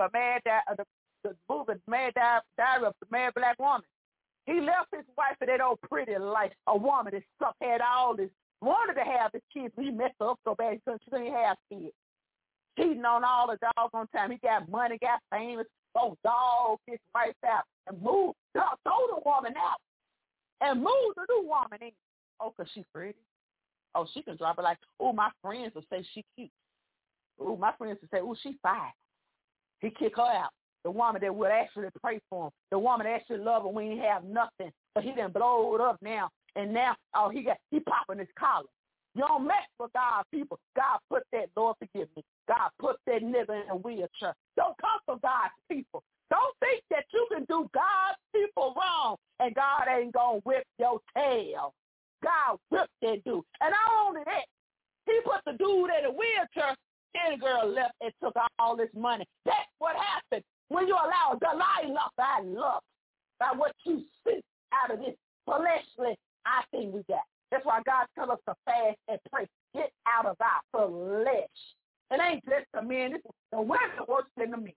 D: the movie Diary of the Mad Black Woman. He left his wife for that old pretty life, a woman that had all this, wanted to have his kids, but he messed her up so bad she couldn't have kids. Cheating on all the doggone time. He got money, got famous, those dogs his wife out, and moved, throw the woman out, and moved the new woman in. Oh, because she's pretty. Oh, she can drop it like, oh, my friends will say she cute. Oh, my friends will say, oh, she fine. He kick her out. The woman that would actually pray for him. The woman that actually love him when he have nothing. But he done blowed up now. And now, he popping his collar. You don't mess with God's people. God put that, Lord forgive me. God put that nigga in a wheelchair. Don't come for God's people. Don't think that you can do God's people wrong and God ain't going to whip your tail. God whipped that dude. And not only that, he put the dude in a wheelchair and the girl left and took all this money. That's what happened when you allow Delilah by love, by what you see out of this fleshly thing we got. That's why God tells us to fast and pray. Get out of our flesh. It ain't just the men. The women are worse than the men.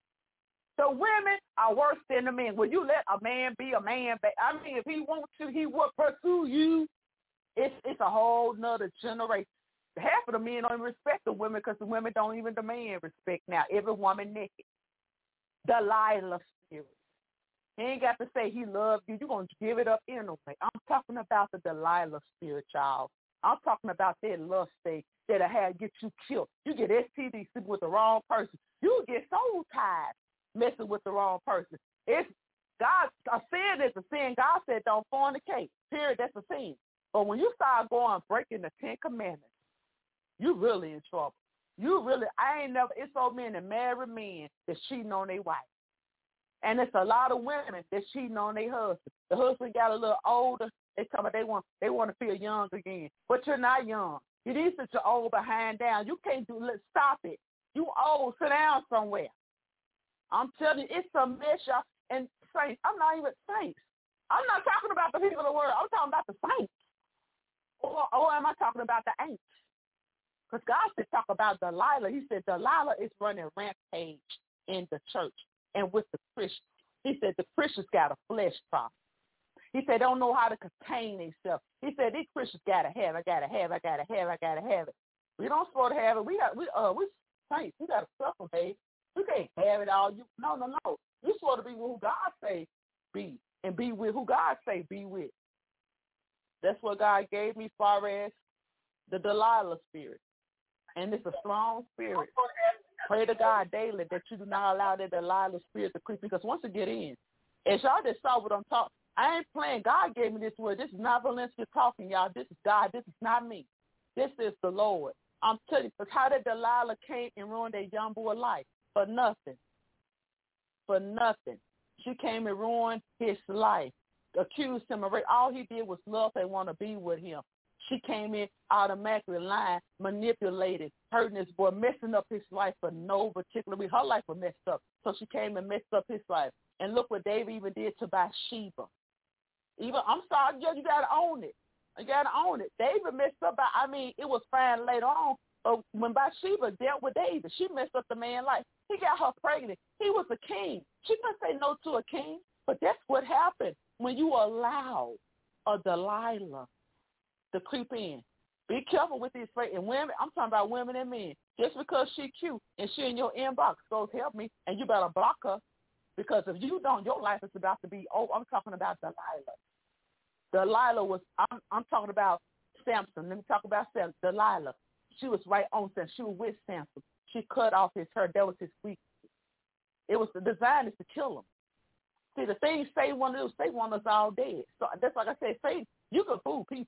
D: The women are worse than the men. When you let a man be a man, I mean, if he wants to, he will pursue you. It's a whole nother generation. Half of the men don't even respect the women because the women don't even demand respect now. Every woman naked. Delilah spirit. He ain't got to say he loves you. You're going to give it up anyway. I'm talking about the Delilah spirit, y'all. I'm talking about that lust state that'll get you killed. You get STD sleeping with the wrong person. You get soul tied messing with the wrong person. It's God. A sin is a sin. God said don't fornicate. Period. That's a sin. But when you start breaking the 10 Commandments, you really in trouble. It's so many married men that's cheating on their wife. And it's a lot of women that's cheating on their husband. The husband got a little older. They tell me they want to feel young again. But you're not young. You need to sit your old behind down. You can't stop it. You old, sit down somewhere. I'm telling you, it's a mess, y'all. And saints, I'm not even saints. I'm not talking about the people of the world. I'm talking about the saints. Or am I talking about the ain'ts? Because God said talk about Delilah. He said Delilah is running rampage in the church and with the Christians. He said the Christians got a flesh problem. He said, don't know how to contain themselves. He said, these Christians gotta have it. We don't supposed to have it. We saints. We gotta suffer, babe. You can't have it all. No. You're supposed to be with who God say be, and be with who God say be with. That's what God gave me, far as the Delilah spirit, and it's a strong spirit. Pray to God daily that you do not allow that Delilah spirit to creep, because once it get in, as y'all just saw what I'm talking. I ain't playing. God gave me this word. This is not Valencia talking, y'all. This is God. This is not me. This is the Lord. I'm telling you, because how did Delilah came and ruined that young boy's life? For nothing. She came and ruined his life, accused him of rape. All he did was love and want to be with him. She came in automatically lying, manipulated, hurting his boy, messing up his life for no particular reason. Her life was messed up, so she came and messed up his life. And look what David even did to Bathsheba. I'm sorry, you got to own it. You got to own it. David messed up. It was fine later on, but when Bathsheba dealt with David, she messed up the man's life. He got her pregnant. He was a king. She couldn't say no to a king, but that's what happened when you allow a Delilah to creep in. Be careful with these and women. I'm talking about women and men. Just because she cute and she in your inbox goes help me, and you better block her. Because if you don't, your life is about to be over. I'm talking about Delilah. Delilah was, I'm talking about Samson. Let me talk about Samson. Delilah. She was right on Samson. She was with Samson. She cut off his hair. That was his weakness. It was the design is to kill him. See, the things Satan want to do, Satan want us all dead. So that's like I said, Satan, you can fool people.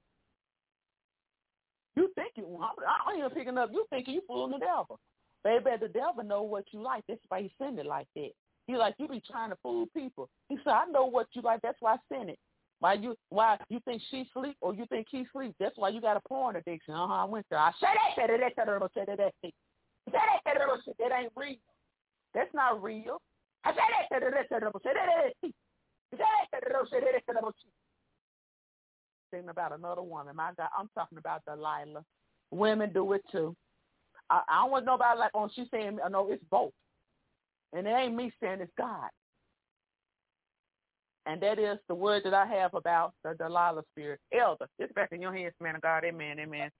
D: You think I ain't even picking up. You thinking you fooling the devil. Baby, the devil know what you like. That's why he send it like that. He like, you be trying to fool people. He said, I know what you like. That's why I sent it. Why you think she sleep or you think he sleep? That's why you got a porn addiction. I went there. I said that. That ain't real. That's not real. I said that. Thinking about another woman. My God, I'm talking about Delilah. Women do it too. I don't want nobody like, oh, she's saying, no, it's both. And it ain't me saying, it's God. And that is the word that I have about the Delilah spirit. Elder, it's back in your hands, man of God. Amen.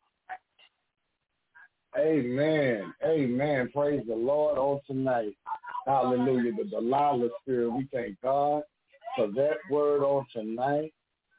A: Amen. Praise the Lord on tonight. Hallelujah. The Delilah spirit. We thank God for that word on tonight.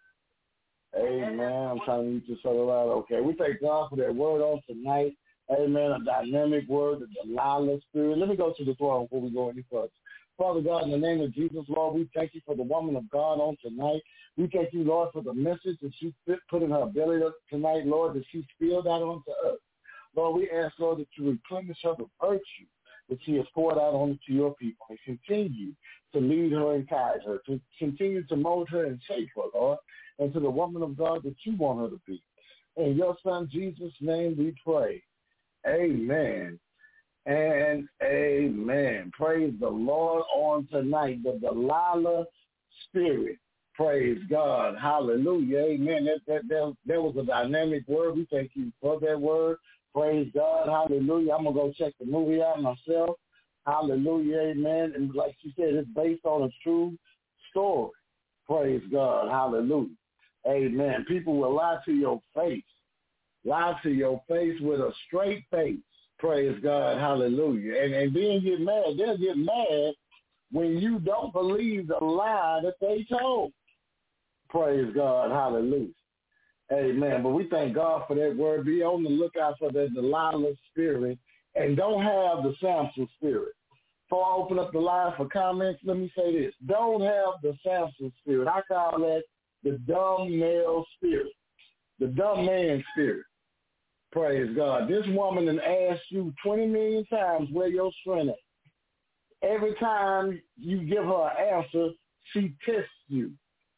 A: Amen. I'm trying to read this other out. Okay. We thank God for that word on tonight. Amen. A dynamic word, the Delilah spirit. Let me go to the throne before we go any further. Father God, in the name of Jesus, Lord, we thank you for the woman of God on tonight. We thank you, Lord, for the message that you put in her belly tonight, Lord, that she spilled out onto us. Lord, we ask, Lord, that you replenish her the virtue that she has poured out onto your people and continue to lead her and guide her, to continue to mold her and shape her, Lord, and to the woman of God that you want her to be. In your son Jesus' name we pray. Amen and amen. Praise the Lord on tonight, the Delilah spirit. Praise God. Hallelujah. Amen. That was a dynamic word. We thank you for that word. Praise God. Hallelujah. I'm going to go check the movie out myself. Hallelujah. Amen. And like she said, it's based on a true story. Praise God. Hallelujah. Amen. People will lie to your face. Lie to your face with a straight face. Praise God. Hallelujah. And then get mad. They'll get mad when you don't believe the lie that they told. Praise God. Hallelujah. Amen. But we thank God for that word. Be on the lookout for that Delilah spirit and don't have the Samson spirit. Before I open up the line for comments, let me say this. Don't have the Samson spirit. I call that the dumb male spirit, the dumb man spirit. Praise God. This woman has asked you 20 million times where your strength is. Every time you give her an answer, she tests you.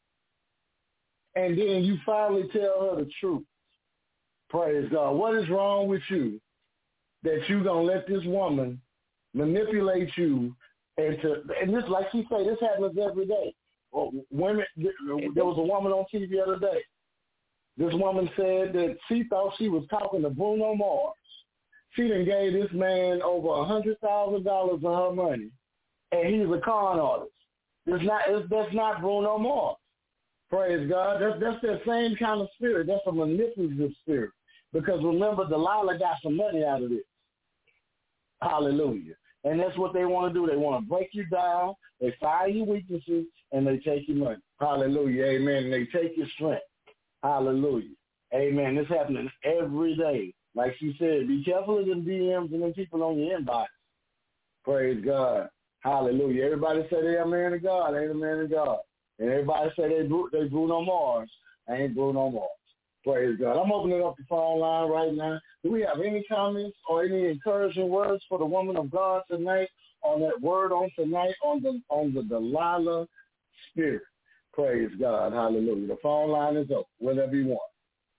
A: And then you finally tell her the truth. Praise God. What is wrong with you that you're going to let this woman manipulate you into, and this, like she said, this happens every day. Women, there was a woman on TV the other day. This woman said that she thought she was talking to Bruno Mars. She done gave this man over $100,000 of her money, and he's a con artist. That's not Bruno Mars. Praise God. That's that same kind of spirit. That's a manipulative spirit. Because remember, Delilah got some money out of this. Hallelujah. And that's what they want to do. They want to break you down. They fire your weaknesses, and they take your money. Hallelujah. Amen. And they take your strength. Hallelujah. Amen. This happening every day. Like she said, be careful of them DMs and them people on your inbox. Praise God. Hallelujah. Everybody say they a man of God. Ain't a man of God. And everybody say they Bruno Mars. I ain't Bruno Mars. Praise God. I'm opening up the phone line right now. Do we have any comments or any encouraging words for the woman of God tonight on that word on tonight on the Delilah spirit? Praise God. Hallelujah. The phone line is open. Whatever you want.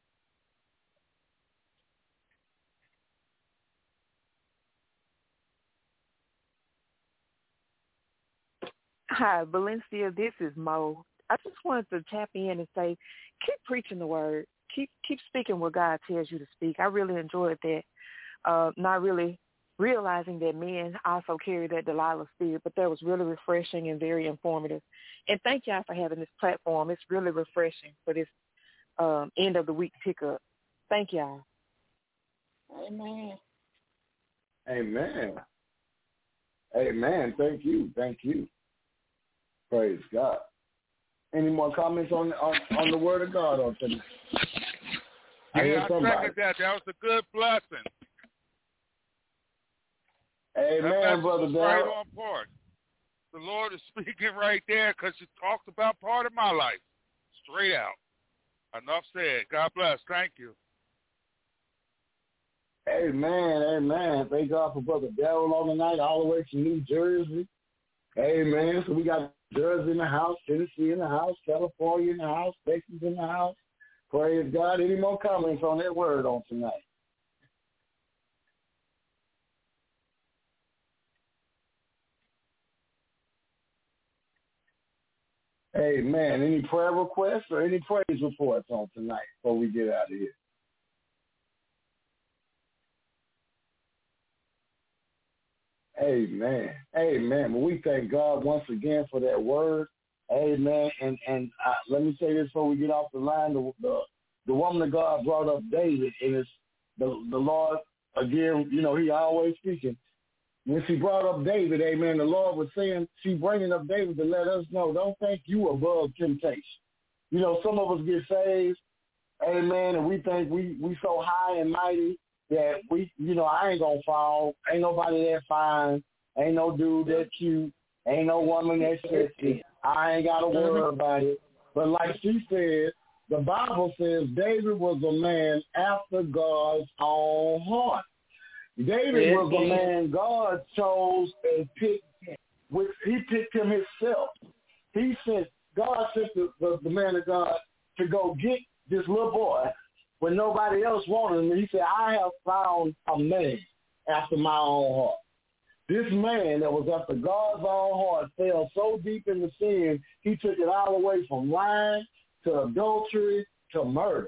D: Hi, Valencia. This is Mo. I just wanted to tap in and say, keep preaching the word. Keep speaking what God tells you to speak. I really enjoyed that. Not really realizing that men also carry that Delilah spirit, but that was really refreshing and very informative. And thank y'all for having this platform. It's really refreshing for this end of the week pickup. Thank y'all.
B: Amen.
A: Amen. Amen. Thank you. Thank you. Praise God. Any more comments on the word of God on tonight?
E: Yeah, I second that. That was a good blessing.
A: Amen, Brother Darrell.
E: Right on point. The Lord is speaking right there because you talked about part of my life. Straight out. Enough said. God bless. Thank you.
A: Amen. Amen. Thank God for Brother Darrell on the night, all the way from New Jersey. Amen. So we got Jersey in the house, Tennessee in the house, California in the house, Texas in the house. Praise God. Any more comments on that word on tonight? Amen. Any prayer requests or any praise reports on tonight before we get out of here? Amen. Amen. Well, we thank God once again for that word. Amen. And let me say this before we get off the line. The woman of God brought up David, and it's the Lord, again, you know, he always speaking. When she brought up David, amen, the Lord was saying, she bringing up David to let us know, don't think you above temptation. You know, some of us get saved, amen, and we think we so high and mighty that we, you know, I ain't gonna fall. Ain't nobody that fine. Ain't no dude that cute. Ain't no woman that sexy. I ain't got to worry about it. But like she said, the Bible says David was a man after God's own heart. David was a man God chose and picked him. He picked him himself. God sent the man of God to go get this little boy when nobody else wanted him. He said, I have found a man after my own heart. This man that was after God's own heart fell so deep into sin, he took it all the way from lying to adultery to murder.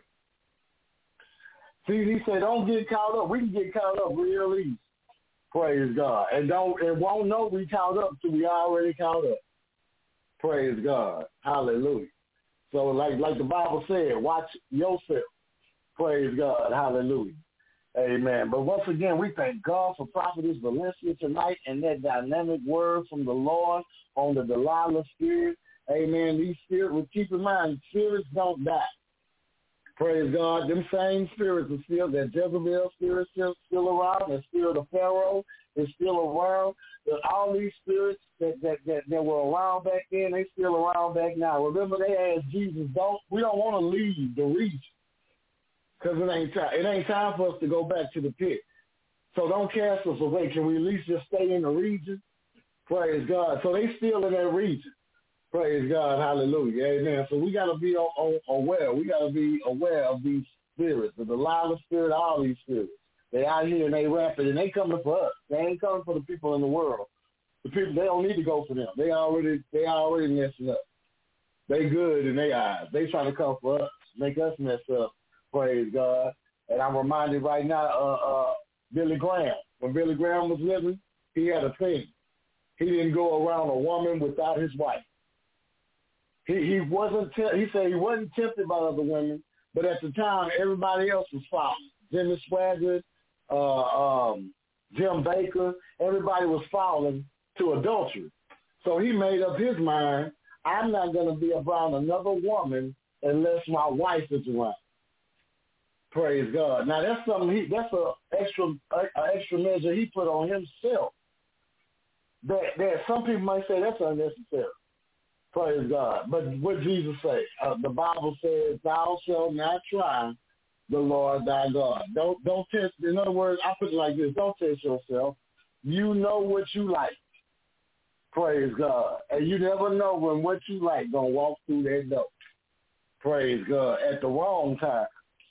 A: See, he said, don't get caught up. We can get caught up real easy. Praise God. And won't know we caught up till we already caught up. Praise God. Hallelujah. So like the Bible said, watch yourself. Praise God. Hallelujah. Amen. But once again, we thank God for Prophetess Valencia tonight and that dynamic word from the Lord on the Delilah spirit. Amen. These spirits, well, keep in mind, spirits don't die. Praise God. Them same spirits are still, that Jezebel spirit is still around. The spirit of Pharaoh is still around. All these spirits that were around back then, they still around back now. Remember, they asked Jesus, we don't want to leave the region because it ain't time for us to go back to the pit. So don't cast us away. Can we at least just stay in the region? Praise God. So they still in that region. Praise God. Hallelujah. Amen. So we got to be aware. We got to be aware of these spirits, the Delilah spirit, all these spirits. They out here and they rapping and they coming for us. They ain't coming for the people in the world. The people, they don't need to go for them. They already messing up. They good in their eyes. They trying to come for us, make us mess up. Praise God. And I'm reminded right now, Billy Graham. When Billy Graham was living, he had a thing. He didn't go around a woman without his wife. He wasn't. He said he wasn't tempted by other women, but at the time everybody else was following. Jimmy Swaggart, Jim Baker, everybody was following to adultery. So he made up his mind, I'm not going to be around another woman unless my wife is around. Praise God. Now that's something. That's an extra measure he put on himself. That some people might say that's unnecessary. Praise God. But what Jesus say? The Bible says, "Thou shalt not try the Lord thy God." Don't test. In other words, I put it like this: don't test yourself. You know what you like. Praise God. And you never know when what you like gonna walk through that door. Praise God. At the wrong time.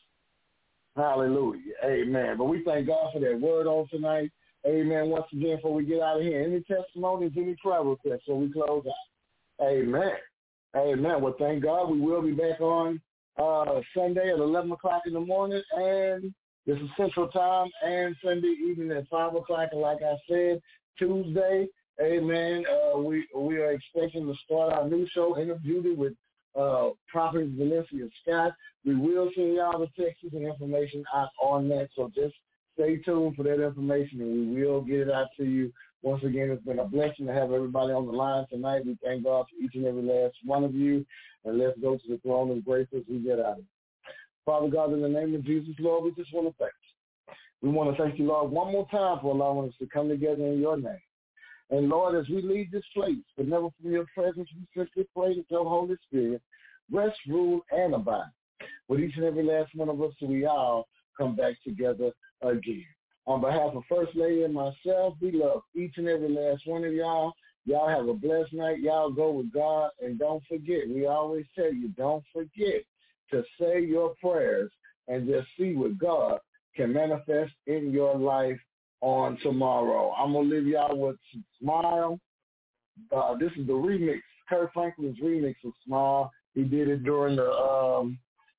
A: Hallelujah. Amen. But we thank God for that word on tonight. Amen. Once again, before we get out of here, any testimonies, any prayer requests, so we close out. Amen. Amen. Well, thank God. We will be back on Sunday at 11 o'clock in the morning, and this is Central Time, and Sunday evening at 5 o'clock. And like I said, Tuesday, amen, we are expecting to start our new show, Interviewed with Prophet Valencia Scott. We will send y'all the texts and information out on that, so just stay tuned for that information, and we will get it out to you. Once again, it's been a blessing to have everybody on the line tonight. We thank God for each and every last one of you, and let's go to the throne of grace as we get out of it. Father God, in the name of Jesus, Lord, we just want to thank you. We want to thank you, Lord, one more time for allowing us to come together in your name. And, Lord, as we leave this place, but never from your presence, we simply pray that your Holy Spirit rest, rule, and abide with each and every last one of us so we all come back together again. On behalf of First Lady and myself, we love each and every last one of y'all. Y'all have a blessed night. Y'all go with God. And don't forget, we always tell you, don't forget to say your prayers and just see what God can manifest in your life on tomorrow. I'm going to leave y'all with Smile. This is the remix, Kirk Franklin's remix of Smile. He did it during the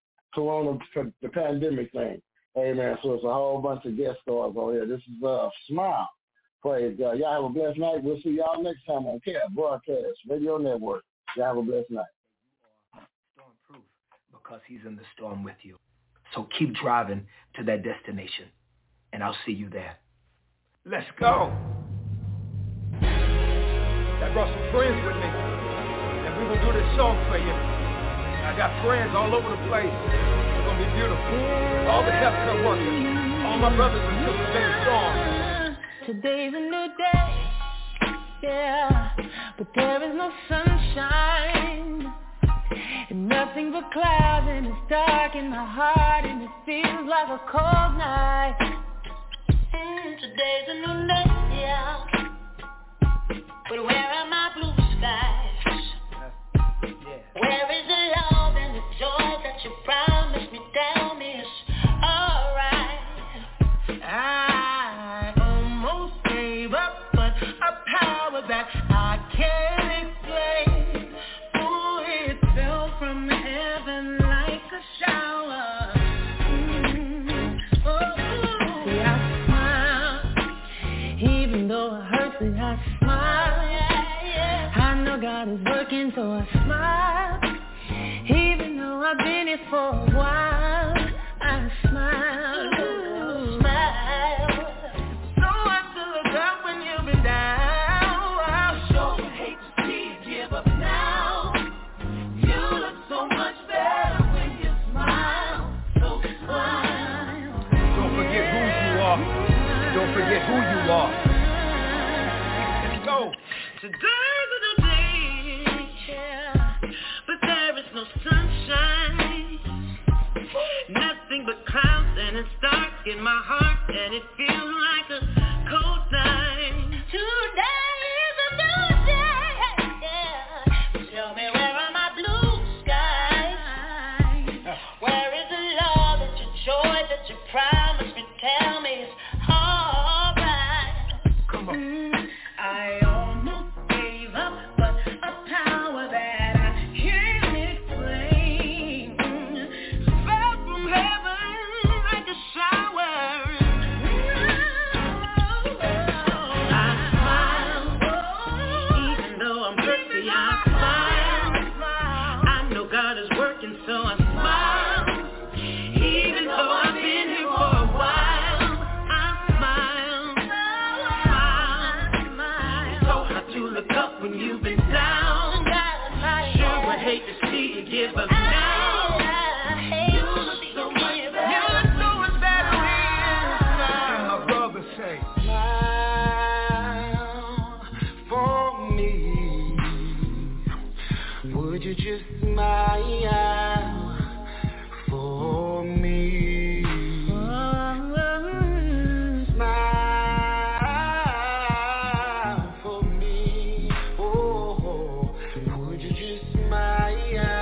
A: the pandemic thing. Amen. So it's a whole bunch of guest stars on here. This is Smile. Praise God. Y'all have a blessed night. We'll see y'all next time on CAT Broadcast Radio Network. Y'all have a blessed night.
F: You are storm-proof because he's in the storm with you. So keep driving to that destination, and I'll see you there. Let's go. I brought some friends with me, and we're going to do this song for you. I got friends all over the place. It's going to be beautiful. All the healthcare workers, all my brothers and sisters in the storm.
G: Today's a new day, yeah, but there is no sunshine, and nothing but clouds, and it's dark in my heart, and it feels like a cold night. Today's a new day, yeah, but where are my blue skies? Where is the love and the joy that you promised me? Tell me it's alright. I almost gave up, but a power that I can't explain. Oh, it fell from heaven like a shower. Oh, see, I smile, even though it hurts me, I smile. I know God is working, so I smile. Even though I've been here for a while, I smile. Smile. So I to look up when you've been down. I sure hate to see you give up now. You look so much better when you smile. So smile.
F: Don't forget who you are. Don't forget who you are. Let's go.
G: Today's a new day, yeah, but there is no sunshine. Nothing but clouds, and it's dark in my heart, and it feels like a cold night. Today is a new day, yeah. Tell me, where are my blue skies? Where is the love and your joy that you promised me? Tell me it's alright.
F: Come on.
G: I almost gave up, but a power that I can't explain fell from heaven like a shower. hate to see you give up now. You look so much better. You look so much better inside.
F: And my brother say,
H: smile for me. Would you just smile for me? Smile for me. Oh, would you just smile?